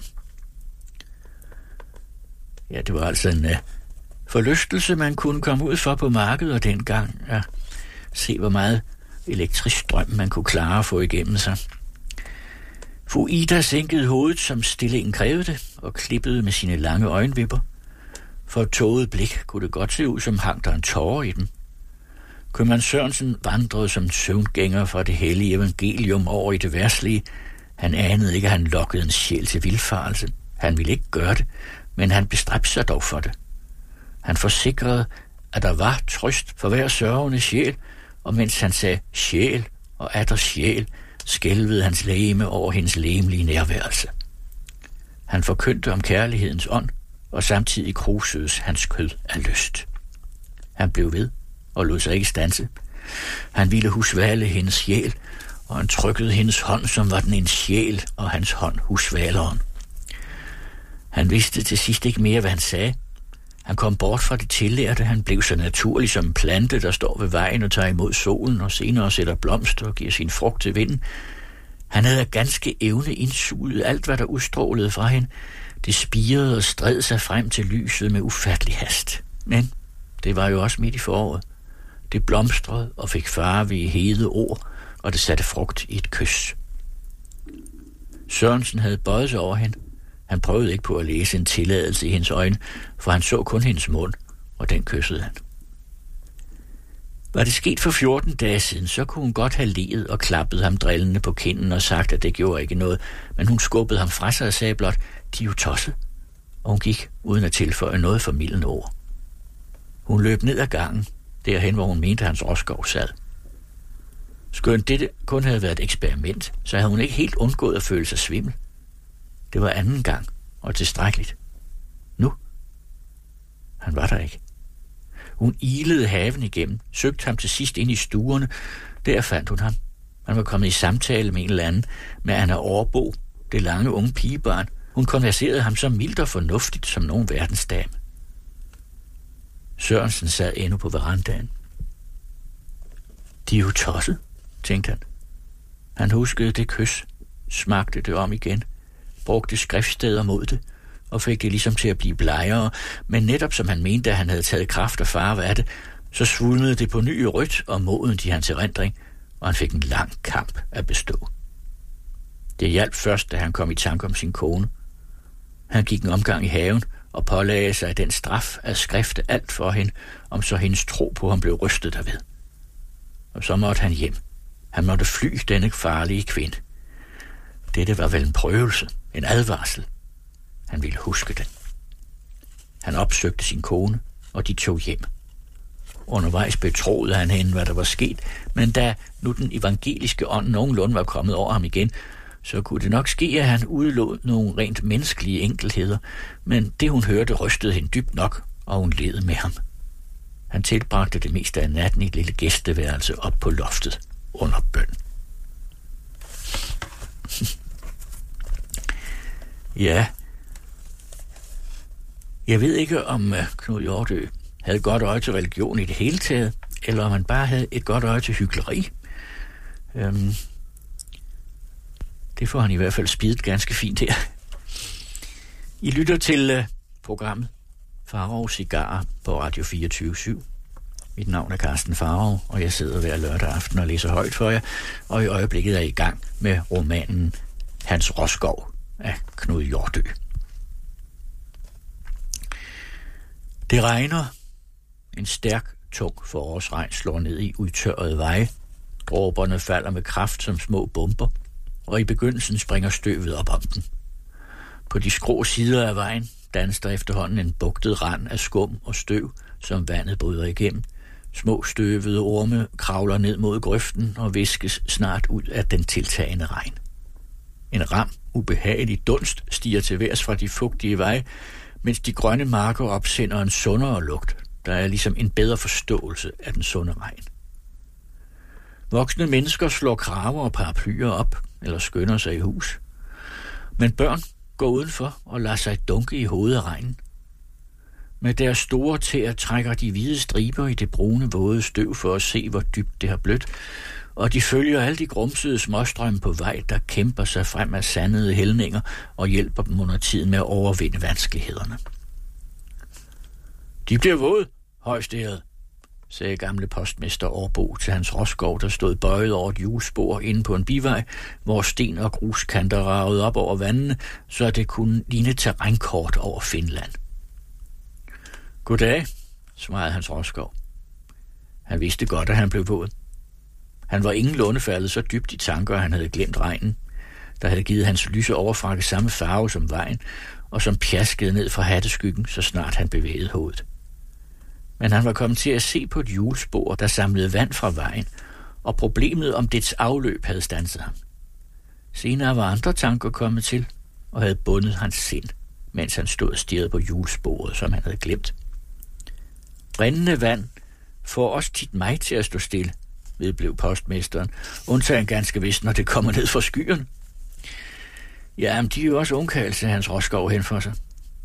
Ja, det var altså en uh, forlystelse, man kunne komme ud for på markedet, og dengang ja, se, hvor meget elektrisk strøm man kunne klare at få igennem sig. Fru Ida sænkede hovedet, som stillingen krævede det, og klippede med sine lange øjenvipper. For et tåget blik kunne det godt se ud, som hang der en tårer i den. Købmand Sørensen vandrede som en søvngænger fra det hellige evangelium over i det verslige. Han anede ikke, at han lokkede en sjæl til vildfarelse. Han ville ikke gøre det, men han bestræbte sig dog for det. Han forsikrede, at der var trøst for hver sørgende sjæl, og mens han sagde sjæl og atter sjæl, skælvede hans legeme over hendes legemlige nærværelse. Han forkyndte om kærlighedens ånd, og samtidig krusødes hans kød af lyst. Han blev ved og lod sig ikke standse. Han ville husvale hendes sjæl, og han trykkede hendes hånd, som var den en sjæl, og hans hånd husvaleren. Han vidste til sidst ikke mere, hvad han sagde. Han kom bort fra det tillærte. Han blev så naturlig som en plante, der står ved vejen og tager imod solen og senere sætter blomster og giver sin frugt til vinden. Han havde ganske evne indsuget alt, hvad der udstrålede fra hende. Det spirede og stred sig frem til lyset med ufattelig hast. Men det var jo også midt i foråret. Det blomstrede og fik farve i hede ord, og det satte frugt i et kys. Sørensen havde bøjet sig over hende. Han prøvede ikke på at læse en tilladelse i hendes øjne, for han så kun hendes mund, og den kyssede han. Var det sket for fjorten dage siden, så kunne hun godt have leet og klappet ham drillende på kinden og sagt, at det gjorde ikke noget, men hun skubbede ham fra sig og sagde blot, de er jo tosset, og hun gik uden at tilføje noget formildende ord. Hun løb ned ad gangen, derhen hvor hun mente, hans Roskov sad. Skønt dette kun havde været et eksperiment, så havde hun ikke helt undgået at føle sig svimmel. Det var anden gang, og tilstrækkeligt. Nu? Han var der ikke. Hun ilede haven igennem, søgte ham til sidst ind i stuerne. Der fandt hun ham. Han var kommet i samtale med en eller anden, med Anna Overbo, det lange unge pigebarn. Hun konverserede ham så mildt og fornuftigt som nogen verdensdame. Sørensen sad endnu på verandaen. De er jo tosset, tænkte han. Han huskede det kys, smagte det om igen, brugte skriftsteder mod det, og fik det ligesom til at blive blegere, men netop som han mente, at han havde taget kraft og farve af det, så svulmede det på ny i rødt og modent i hans erindring, og han fik en lang kamp at bestå. Det hjalp først, da han kom i tanke om sin kone. Han gik en omgang i haven og pålagde sig den straf at skrifte alt for hende, om så hendes tro på ham blev rystet derved. Og så måtte han hjem. Han måtte fly denne farlige kvinde. Dette var vel en prøvelse, en advarsel. Han ville huske den. Han opsøgte sin kone, og de tog hjem. Undervejs betroede han hende, hvad der var sket, men da nu den evangeliske ånd nogenlunde var kommet over ham igen, så kunne det nok ske, at han udelod nogle rent menneskelige enkelheder, men det hun hørte rystede hende dybt nok, og hun led med ham. Han tilbragte det meste af natten i et lille gæsteværelse op på loftet under bøn. Ja, jeg ved ikke, om uh, Knud Hjortø havde godt øje til religion i det hele taget, eller om han bare havde et godt øje til hykleri. Um, det får han i hvert fald spidet ganske fint her. I lytter til uh, programmet Farao Cigarer på Radio fireogtyve syv. Mit navn er Carsten Farao, og jeg sidder hver lørdag aften og læser højt for jer, og i øjeblikket er jeg i gang med romanen Hans Roskov af Knud Hjortø. Det regner. En stærk, tung forårsregn slår ned i udtørrede veje. Dråberne falder med kraft som små bomber, og i begyndelsen springer støvet op om den. På de skrå sider af vejen dannes der efterhånden en bugtet rand af skum og støv, som vandet bryder igennem. Små støvede orme kravler ned mod grøften og viskes snart ud af den tiltagende regn. En ram, ubehagelig dunst stiger til værs fra de fugtige veje, mens de grønne marker opsender en sundere lugt, der er ligesom en bedre forståelse af den sunde regn. Voksne mennesker slår kraver og paraplyer op, eller skynder sig i hus. Men børn går udenfor og lader sig dunke i hovedet af regnen. Med deres store tæer trækker de hvide striber i det brune, våde støv for at se, hvor dybt det har blødt, og de følger alle de grumsede småstrømme på vej, der kæmper sig frem af sandede hældninger og hjælper dem under tiden med at overvinde vanskelighederne. De bliver våde, højstæret, sagde gamle postmester Overbo til hans Roskov, der stod bøjet over et hjulspor inde på en bivej, hvor sten og gruskanter ragede op over vandene, så det kunne ligne terrænkort over Finland. Goddag, svarede hans Roskov. Han vidste godt, at han blev våd. Han var ingenlunde faldet så dybt i tanker, at han havde glemt regnen, der havde givet hans lyse overfrakke samme farve som vejen, og som pjaskede ned fra hatteskyggen, så snart han bevægede hovedet. Men han var kommet til at se på et hjulspor, der samlede vand fra vejen, og problemet om dets afløb havde standset ham. Senere var andre tanker kommet til, og havde bundet hans sind, mens han stod og stirrede på hjulsporet, som han havde glemt. Rindende vand får også tit mig til at stå stille, vedblev postmesteren, undtagen ganske vist, når det kommer ned fra skyerne. Ja, men de er jo også ungkald, sagde hans Roskov hen for sig.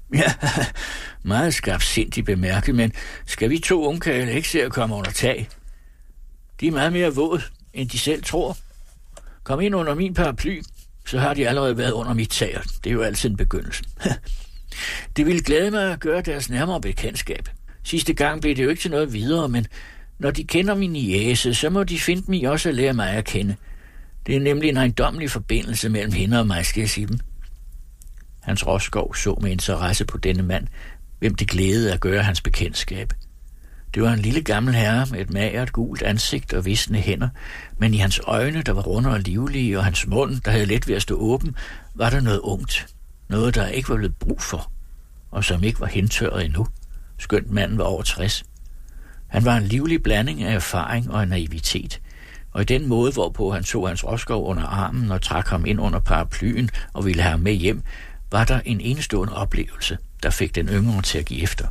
Ja, meget skarpsindigt bemærket, men skal vi to ungkarle ikke se at komme under tag? De er meget mere våde, end de selv tror. Kom ind under min paraply, så har de allerede været under mit tag. Det er jo altid en begyndelse. Det ville glæde mig at gøre deres nærmere bekendtskab. Sidste gang blev det jo ikke til noget videre, men når de kender min niece, så må de finde mig også at lære mig at kende. Det er nemlig en ejendommelig forbindelse mellem hende og mig, skal jeg sige dem. Hans Rosskov så med interesse på denne mand, hvem det glædede at gøre hans bekendtskab. Det var en lille gammel herre med et magert gult ansigt og visne hænder, men i hans øjne, der var runde og livlige, og hans mund, der havde let ved at stå åben, var der noget ungt. Noget, der ikke var blevet brug for, og som ikke var hentørret endnu, skønt manden var over tres. Han var en livlig blanding af erfaring og naivitet, og i den måde, hvorpå han tog Hans Rosskov under armen og trak ham ind under paraplyen og ville have ham med hjem, var der en enestående oplevelse, der fik den yngre til at give efter.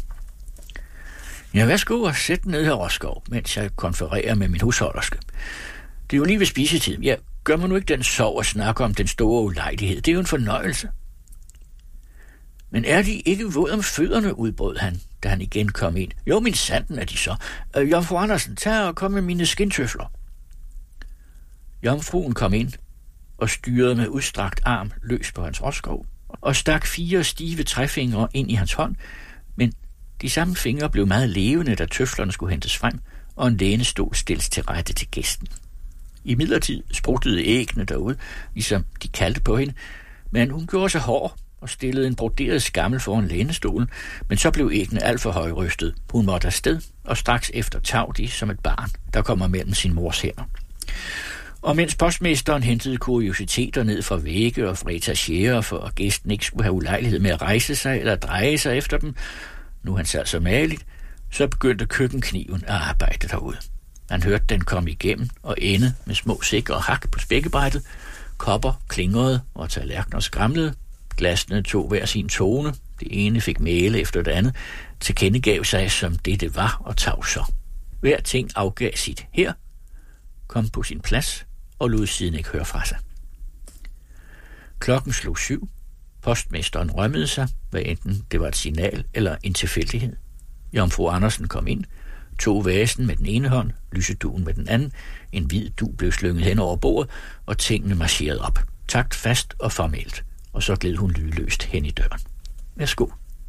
Ja, værsgo og sæt ned her, Rosskov, mens jeg konfererer med min husholderske. Det er jo lige ved spisetid. Ja, gør man nu ikke den sorg og snakke om den store ulejlighed. Det er jo en fornøjelse. Men er de ikke våd om fødderne, udbrød han, da han igen kom ind. Jo, min sanden er de så. Øh, Jomfru Andersen, tag og kom med mine skintøfler. Jomfruen kom ind og styrede med udstrakt arm løs på Hans Rosskov og stak fire stive træfingre ind i hans hånd, men de samme fingre blev meget levende, da tøflerne skulle hentes frem, og en lænestol stilles til rette til gæsten. I midlertid spruttede æggene derude, ligesom de kaldte på hende, men hun gjorde sig hård og stillede en broderet skammel foran lænestolen, men så blev æggene alt for højrystet. Hun måtte afsted, og straks efter tav de som et barn, der kommer mellem sin mors hænder. Og mens postmesteren hentede kuriositeter ned fra vægge og fra etagerer, for at gæsten ikke skulle have ulejlighed med at rejse sig eller dreje sig efter dem, nu han sad så mageligt, så begyndte køkkenkniven at arbejde derude. Han hørte den komme igennem og ende med små sikre og hak på spækkebrættet. Kopper klingrede og tallerkener skramlede. Glasene tog hver sin tone. Det ene fik mæle efter det andet, tilkendegav sig som det det var og tav så. Hver ting afgav sit her, kom på sin plads og lod siden ikke høre fra sig. Klokken slog syv. Postmesteren rømmede sig, hvad enten det var et signal eller en tilfældighed. Jomfru Andersen kom ind, tog vasen med den ene hånd, lyseduen med den anden, en hvid du blev slynget hen over bordet, og tingene marcherede op, takt fast og formelt, og så gled hun lydløst hen i døren. Værsgo.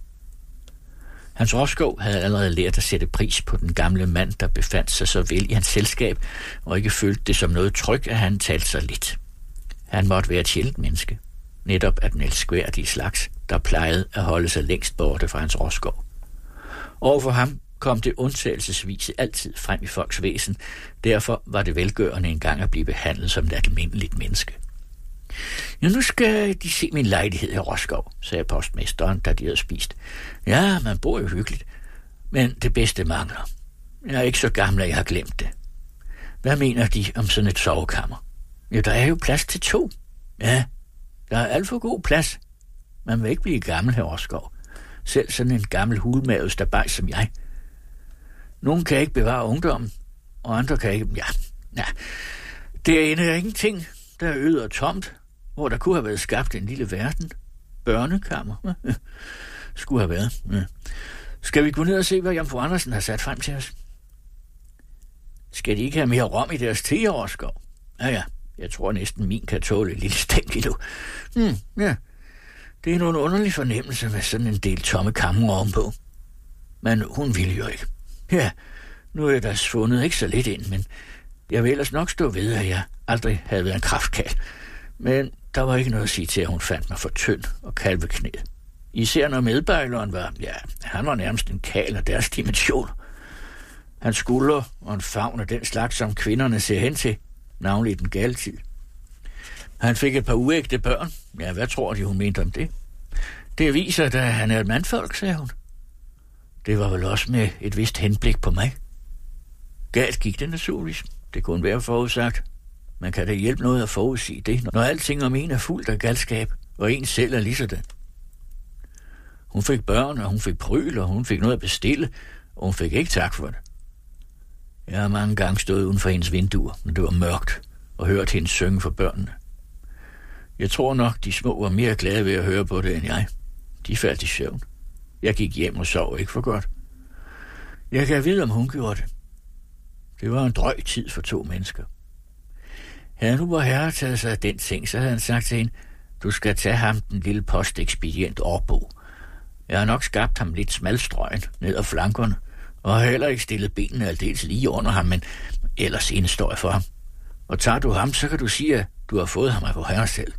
Hans Rosskov havde allerede lært at sætte pris på den gamle mand, der befandt sig så vel i hans selskab, og ikke følte det som noget tryg, at han talte så lidt. Han måtte være et sjældent menneske, netop af den elskværdige slags, der plejede at holde sig længst borte fra Hans Rosskov. Overfor ham kom det undtagelsesvis altid frem i folks væsen, derfor var det velgørende engang at blive behandlet som et almindeligt menneske. Ja, nu skal de se min lejlighed her, Rosskov, sagde postmesteren, da de havde spist. Ja, man bor jo hyggeligt, men det bedste mangler. Jeg er ikke så gammel, at jeg har glemt det. Hvad mener de om sådan et sovekammer? Ja, der er jo plads til to. Ja, der er alt for god plads. Man vil ikke blive gammel her, Rosskov. Selv sådan en gammel hulmavet stabaj som jeg. Nogen kan ikke bevare ungdommen, og andre kan ikke... Ja, ja. Derinde er ingenting, der er øde og tomt, hvor der kunne have været skabt en lille verden. Børnekammer. Skulle have været. Ja. Skal vi gå ned og se, hvad Jomfru Andersen har sat frem til os? Skal de ikke have mere rom i deres te, Rosskov? Ja, ja. Jeg tror næsten, min kan tåle et lille stænk endnu. Hmm, ja. Det er en underlig fornemmelse med sådan en del tomme kammer ovenpå. Men hun ville jo ikke. Ja, nu er der svundet ikke så lidt ind, men jeg vil ellers nok stå ved, at jeg aldrig havde været en kraftkald. Men der var ikke noget at sige til, at hun fandt mig for tynd og kalveknæet. Især når medbejleren var, ja, han var nærmest en kal af deres dimensioner. Hans skulder og en favn af den slags, som kvinderne ser hen til, navnlig i den gale tid. Han fik et par uægte børn. Ja, hvad tror de, hun mente om det? Det viser, at han er et mandfolk, sagde hun. Det var vel også med et vist henblik på mig. Galt gik det naturligvis. Det kunne være forudsagt. Man kan da hjælpe noget at forudsige det, når alting om en er fuldt af galskab, og en selv er lige sådan. Hun fik børn, og hun fik pryl, og hun fik noget at bestille, og hun fik ikke tak for det. Jeg har mange gange stået uden for hendes vinduer, når det var mørkt, og hørt hende synge for børnene. Jeg tror nok, de små var mere glade ved at høre på det, end jeg. De faldt i søvn. Jeg gik hjem og sov ikke for godt. Jeg kan vide, om hun gjorde det. Det var en drøg tid for to mennesker. Havde nu vor herre taget sig af den ting, så havde han sagt til hende, du skal tage ham, den lille postekspedient Årbo. Jeg har nok skabt ham lidt smalstrøgen ned ad flankerne, og har heller ikke stillet benene aldeles lige under ham, men ellers en står jeg for ham. Og tager du ham, så kan du sige, at du har fået ham af vor herre selv.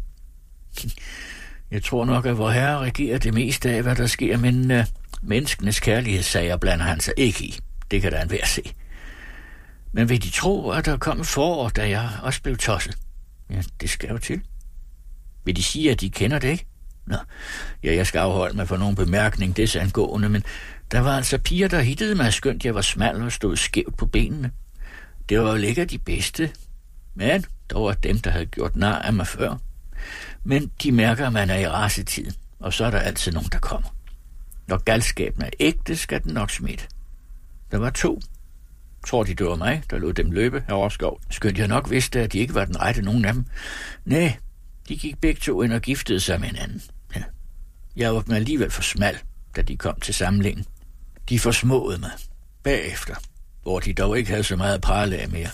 Jeg tror nok, at vor herre regerer det meste af, hvad der sker, men uh, menneskenes kærlighedssager blander han sig ikke i. Det kan da enhver se. Men vil de tro, at der kom et forår, da jeg også blev tosset? Ja, det skal jo til. Vil de sige, at de kender det ikke? Nå, ja, jeg skal afholde mig for nogle bemærkning desangående, men der var altså piger, der hittede mig, skønt jeg var smal og stod skævt på benene. Det var jo ikke de bedste, men der var dem, der havde gjort nar af mig før. Men de mærker, at man er i rasetiden, og så er der altid nogen, der kommer. Når galskaben er ægte, skal den nok smitte. Der var to. Tror de, det var mig, der lod dem løbe her overskov. Skønt jeg nok vidste, at de ikke var den rette nogen af dem. Næh, de gik begge to ind og giftede sig med hinanden. Ja. Jeg var dem alligevel for smal, da de kom til samlingen. De forsmåede mig bagefter, hvor de dog ikke havde så meget at prale af mere.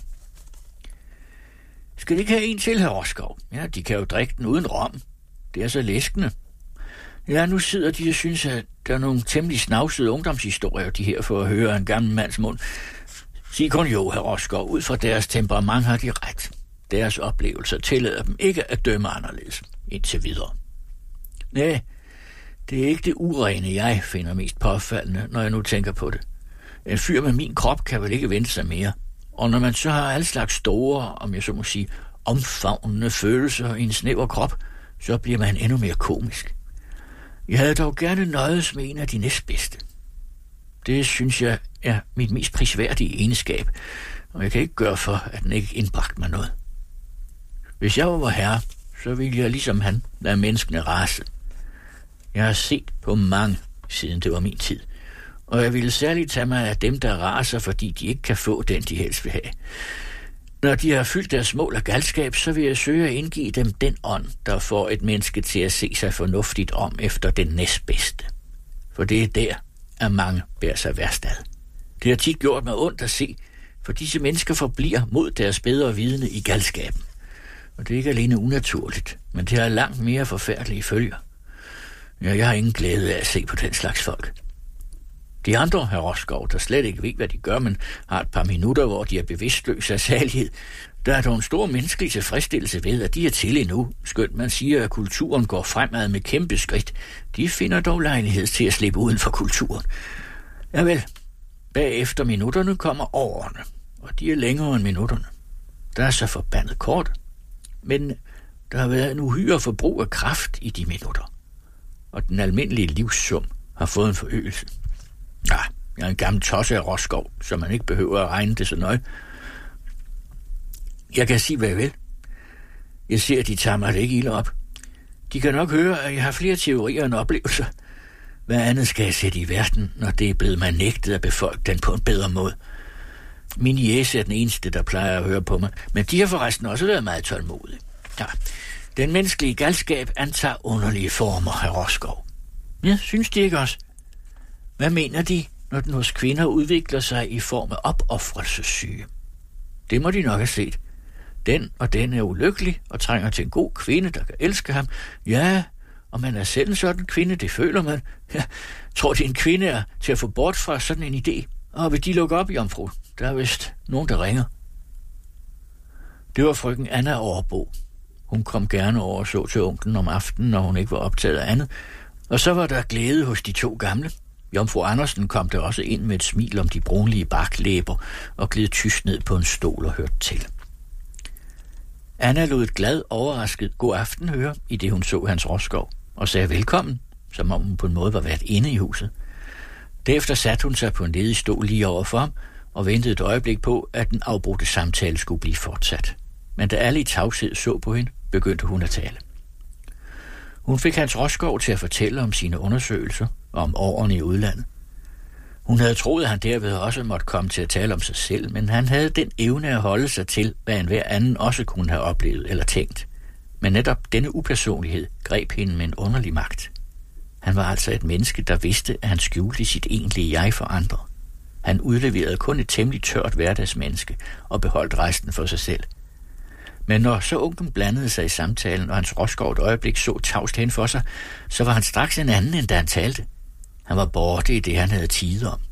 Skal de ikke have en til, herr Roskov? Ja, de kan jo drikke den uden rom. Det er så læskende. Ja, nu sidder de og synes, at der er nogle temmelig snavsede ungdomshistorier, de her for at høre en gammel mands mund. Sig kun jo, herr Roskov, ud fra deres temperament har de ret. Deres oplevelser tillader dem ikke at dømme anderledes, indtil videre. Nej, det er ikke det urene, jeg finder mest påfaldende, når jeg nu tænker på det. En fyr med min krop kan vel ikke vente sig mere. Og når man så har alle slags store, om jeg så må sige, omfavnende følelser i en snæver krop, så bliver man endnu mere komisk. Jeg havde dog gerne nøjes med en af de næstbedste. Det synes jeg er mit mest prisværdige egenskab, og jeg kan ikke gøre for, at den ikke indbragte mig noget. Hvis jeg var vor herre, så ville jeg ligesom han lade menneskene rase. Jeg har set på mange, siden det var min tid, og jeg ville særligt tage mig af dem, der raser, fordi de ikke kan få den, de helst vil have. Når de har fyldt deres mål af galskab, så vil jeg søge at indgive dem den ånd, der får et menneske til at se sig fornuftigt om efter den næstbedste. For det er der, at mange bærer sig værst ad. Det har tit gjort mig ondt at se, for disse mennesker forbliver mod deres bedre vidne i galskaben. Og det er ikke alene unaturligt, men det har langt mere forfærdelige følger. Ja, jeg har ingen glæde af at se på den slags folk. De andre, herr Roskov, der slet ikke ved, hvad de gør, men har et par minutter, hvor de er bevidstløse af særlighed, der er dog en stor menneskelig tilfredsstillelse ved, at de er til endnu, skønt man siger, at kulturen går fremad med kæmpe skridt. De finder dog lejlighed til at slippe uden for kulturen. Javel, bagefter minutterne kommer årene, og de er længere end minutterne. Der er så forbandet kort, men der har været en uhyre forbrug af kraft i de minutter, og den almindelige livssum har fået en forøgelse. Ja, jeg er en gammel tosse af Roskov, så man ikke behøver at regne det så nøje. Jeg kan sige, hvad jeg vil. Jeg ser, at de tager mig det ikke ilde op. De kan nok høre, at jeg har flere teorier end oplevelser. Hvad andet skal jeg sætte i verden, når det er blevet mig nægtet at befolke den på en bedre måde? Min jæse er den eneste, der plejer at høre på mig, men de har forresten også været meget tålmodige. Ja, den menneskelige galskab antager underlige former, herr Roskov. Ja, synes de ikke også? Hvad mener de, når den hos kvinder udvikler sig i form af opoffrelsessyge? Det må de nok have set. Den og den er ulykkelig og trænger til en god kvinde, der kan elske ham. Ja, og man er selv en sådan kvinde, det føler man. Ja, tror de en kvinde er til at få bort fra sådan en idé? Og vil de lukke op, jomfru? Der er vist nogen, der ringer. Det var frøken Anna Årbo. Hun kom gerne over og så til onklen om aftenen, når hun ikke var optaget af andet. Og så var der glæde hos de to gamle. Jomfru Andersen kom der også ind med et smil om de brunlige baklæber og gled tyst ned på en stol og hørte til. Anna lod et glad, overrasket god aften høre, i det hun så Hans Roskov, og sagde velkommen, som om hun på en måde var været inde i huset. Derefter satte hun sig på en ledig stol lige overfor ham og ventede et øjeblik på, at den afbrudte samtale skulle blive fortsat. Men da alle i tavshed så på hende, begyndte hun at tale. Hun fik Hans Roskov til at fortælle om sine undersøgelser og om årene i udlandet. Hun havde troet, at han derved også måtte komme til at tale om sig selv, men han havde den evne at holde sig til, hvad enhver anden også kunne have oplevet eller tænkt. Men netop denne upersonlighed greb hende med en underlig magt. Han var altså et menneske, der vidste, at han skjulte sit egentlige jeg for andre. Han udleverede kun et temmelig tørt hverdagsmenneske og beholdt resten for sig selv. Men når så onklen blandede sig i samtalen, og Hans Rosgaard et øjeblik så tavst hen for sig, så var han straks en anden, end da han talte. Han var borte i det, han havde tidet om.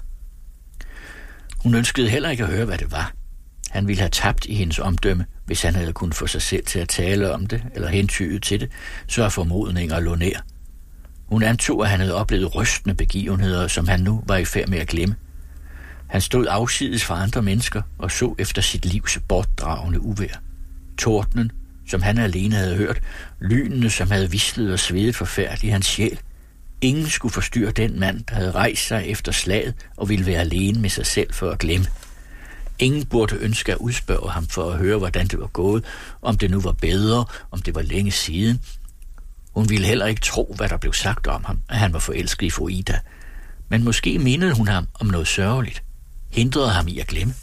Hun ønskede heller ikke at høre, hvad det var. Han ville have tabt i hendes omdømme, hvis han havde kunnet få sig selv til at tale om det, eller hentyde til det, så er formodninger lå nær. Hun antog, at han havde oplevet rystende begivenheder, som han nu var i færd med at glemme. Han stod afsides fra andre mennesker og så efter sit livs bortdragende uvejr. Tordnen, som han alene havde hørt, lynene, som havde vislet og svedet forfærdeligt i hans sjæl. Ingen skulle forstyrre den mand, der havde rejst sig efter slaget og ville være alene med sig selv for at glemme. Ingen burde ønske at udspørge ham for at høre, hvordan det var gået, om det nu var bedre, om det var længe siden. Hun ville heller ikke tro, hvad der blev sagt om ham, at han var forelsket i fru Ida. Men måske mindede hun ham om noget sørgeligt. Hindrede ham i at glemme.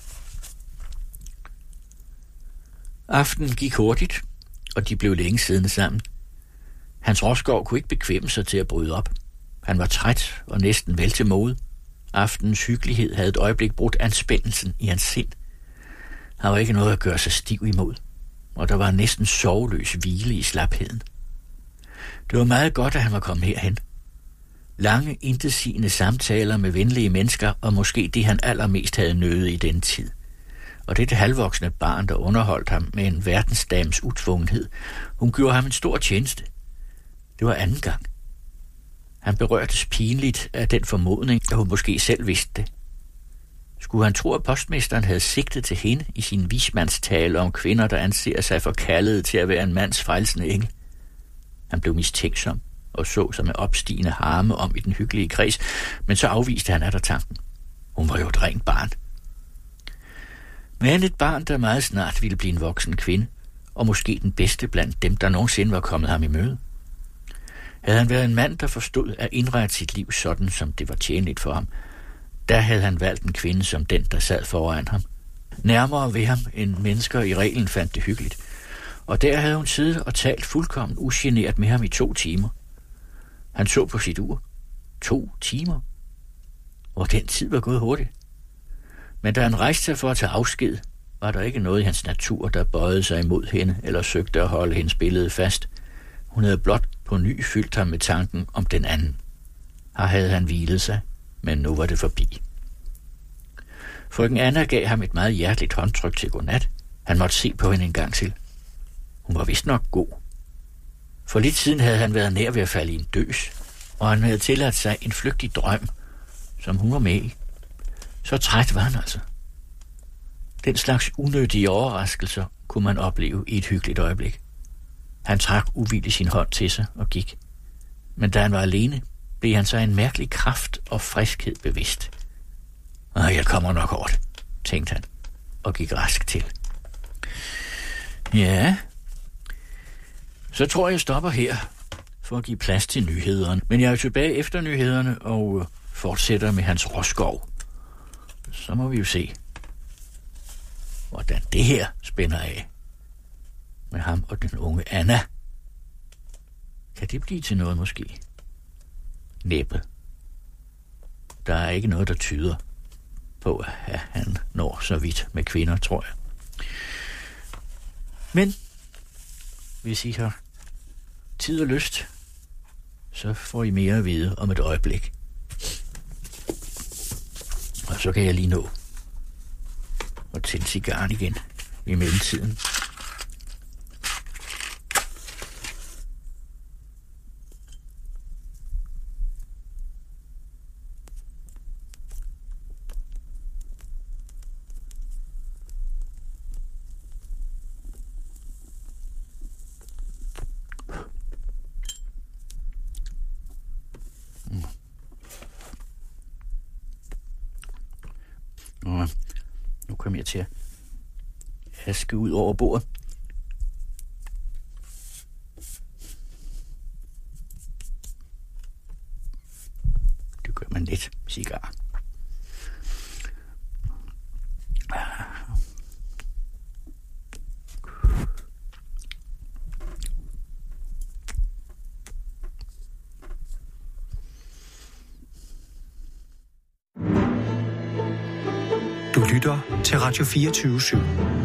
Aftenen gik hurtigt, og de blev længe siddende sammen. Hans Rosgaard kunne ikke bekvemme sig til at bryde op. Han var træt og næsten vel til mode. Aftenens hyggelighed havde et øjeblik brudt anspændelsen i hans sind. Han var ikke noget at gøre sig stiv imod, og der var næsten sorgløs hvile i slapheden. Det var meget godt, at han var kommet herhen. Lange, intetsigende samtaler med venlige mennesker, og måske det, han allermest havde nødet i den tid. Og dette halvvoksne barn, der underholdt ham med en verdensdames utvungenhed, hun gjorde ham en stor tjeneste. Det var anden gang. Han berørtes pinligt af den formodning, at hun måske selv vidste det. Skulle han tro, at postmesteren havde sigtet til hende i sin vismandstale om kvinder, der anser sig for kaldede til at være en mands frelsende engel? Han blev mistænksom og så sig med opstigende harme om i den hyggelige kreds, men så afviste han atter tanken. Hun var jo et rent barn. Men et barn, der meget snart ville blive en voksen kvinde, og måske den bedste blandt dem, der nogensinde var kommet ham i møde. Havde han været en mand, der forstod at indrette sit liv sådan, som det var tjenligt for ham, der havde han valgt en kvinde som den, der sad foran ham. Nærmere ved ham, end mennesker i reglen fandt det hyggeligt. Og der havde hun siddet og talt fuldkommen ugenert med ham i to timer. Han så på sit ur. To timer. Og den tid var gået hurtigt. Men da han rejste sig for at tage afsked, var der ikke noget i hans natur, der bøjede sig imod hende eller søgte at holde hendes billede fast. Hun havde blot på ny fyldt ham med tanken om den anden. Her havde han hvilet sig, men nu var det forbi. Frøken Anna gav ham et meget hjerteligt håndtryk til godnat. Han måtte se på hende en gang til. Hun var vist nok god. For lidt siden havde han været nær ved at falde i en døs, og han havde tilladt sig en flygtig drøm, som hun var med i. Så træt var han altså. Den slags unødige overraskelser kunne man opleve i et hyggeligt øjeblik. Han trak uvilligt sin hånd til sig og gik. Men da han var alene, blev han så en mærkelig kraft og friskhed bevidst. Og jeg kommer nok over det, tænkte han, og gik rask til. Ja, så tror jeg, jeg stopper her, for at give plads til nyhederne. Men jeg er tilbage efter nyhederne og fortsætter med Hans Rosgaard. Så må vi jo se, hvordan det her spænder af med ham og den unge Anna. Kan det blive til noget måske? Næppe. Der er ikke noget, der tyder på, at han når så vidt med kvinder, tror jeg. Men hvis I har tid og lyst, så får I mere at vide om et øjeblik. Og så kan jeg lige nå at tænde cigaren igen i mellemtiden. Og nu kommer jeg til at haske ud over bordet. Det gør man lidt cigar. Du lytter til Radio fireogtyve syv.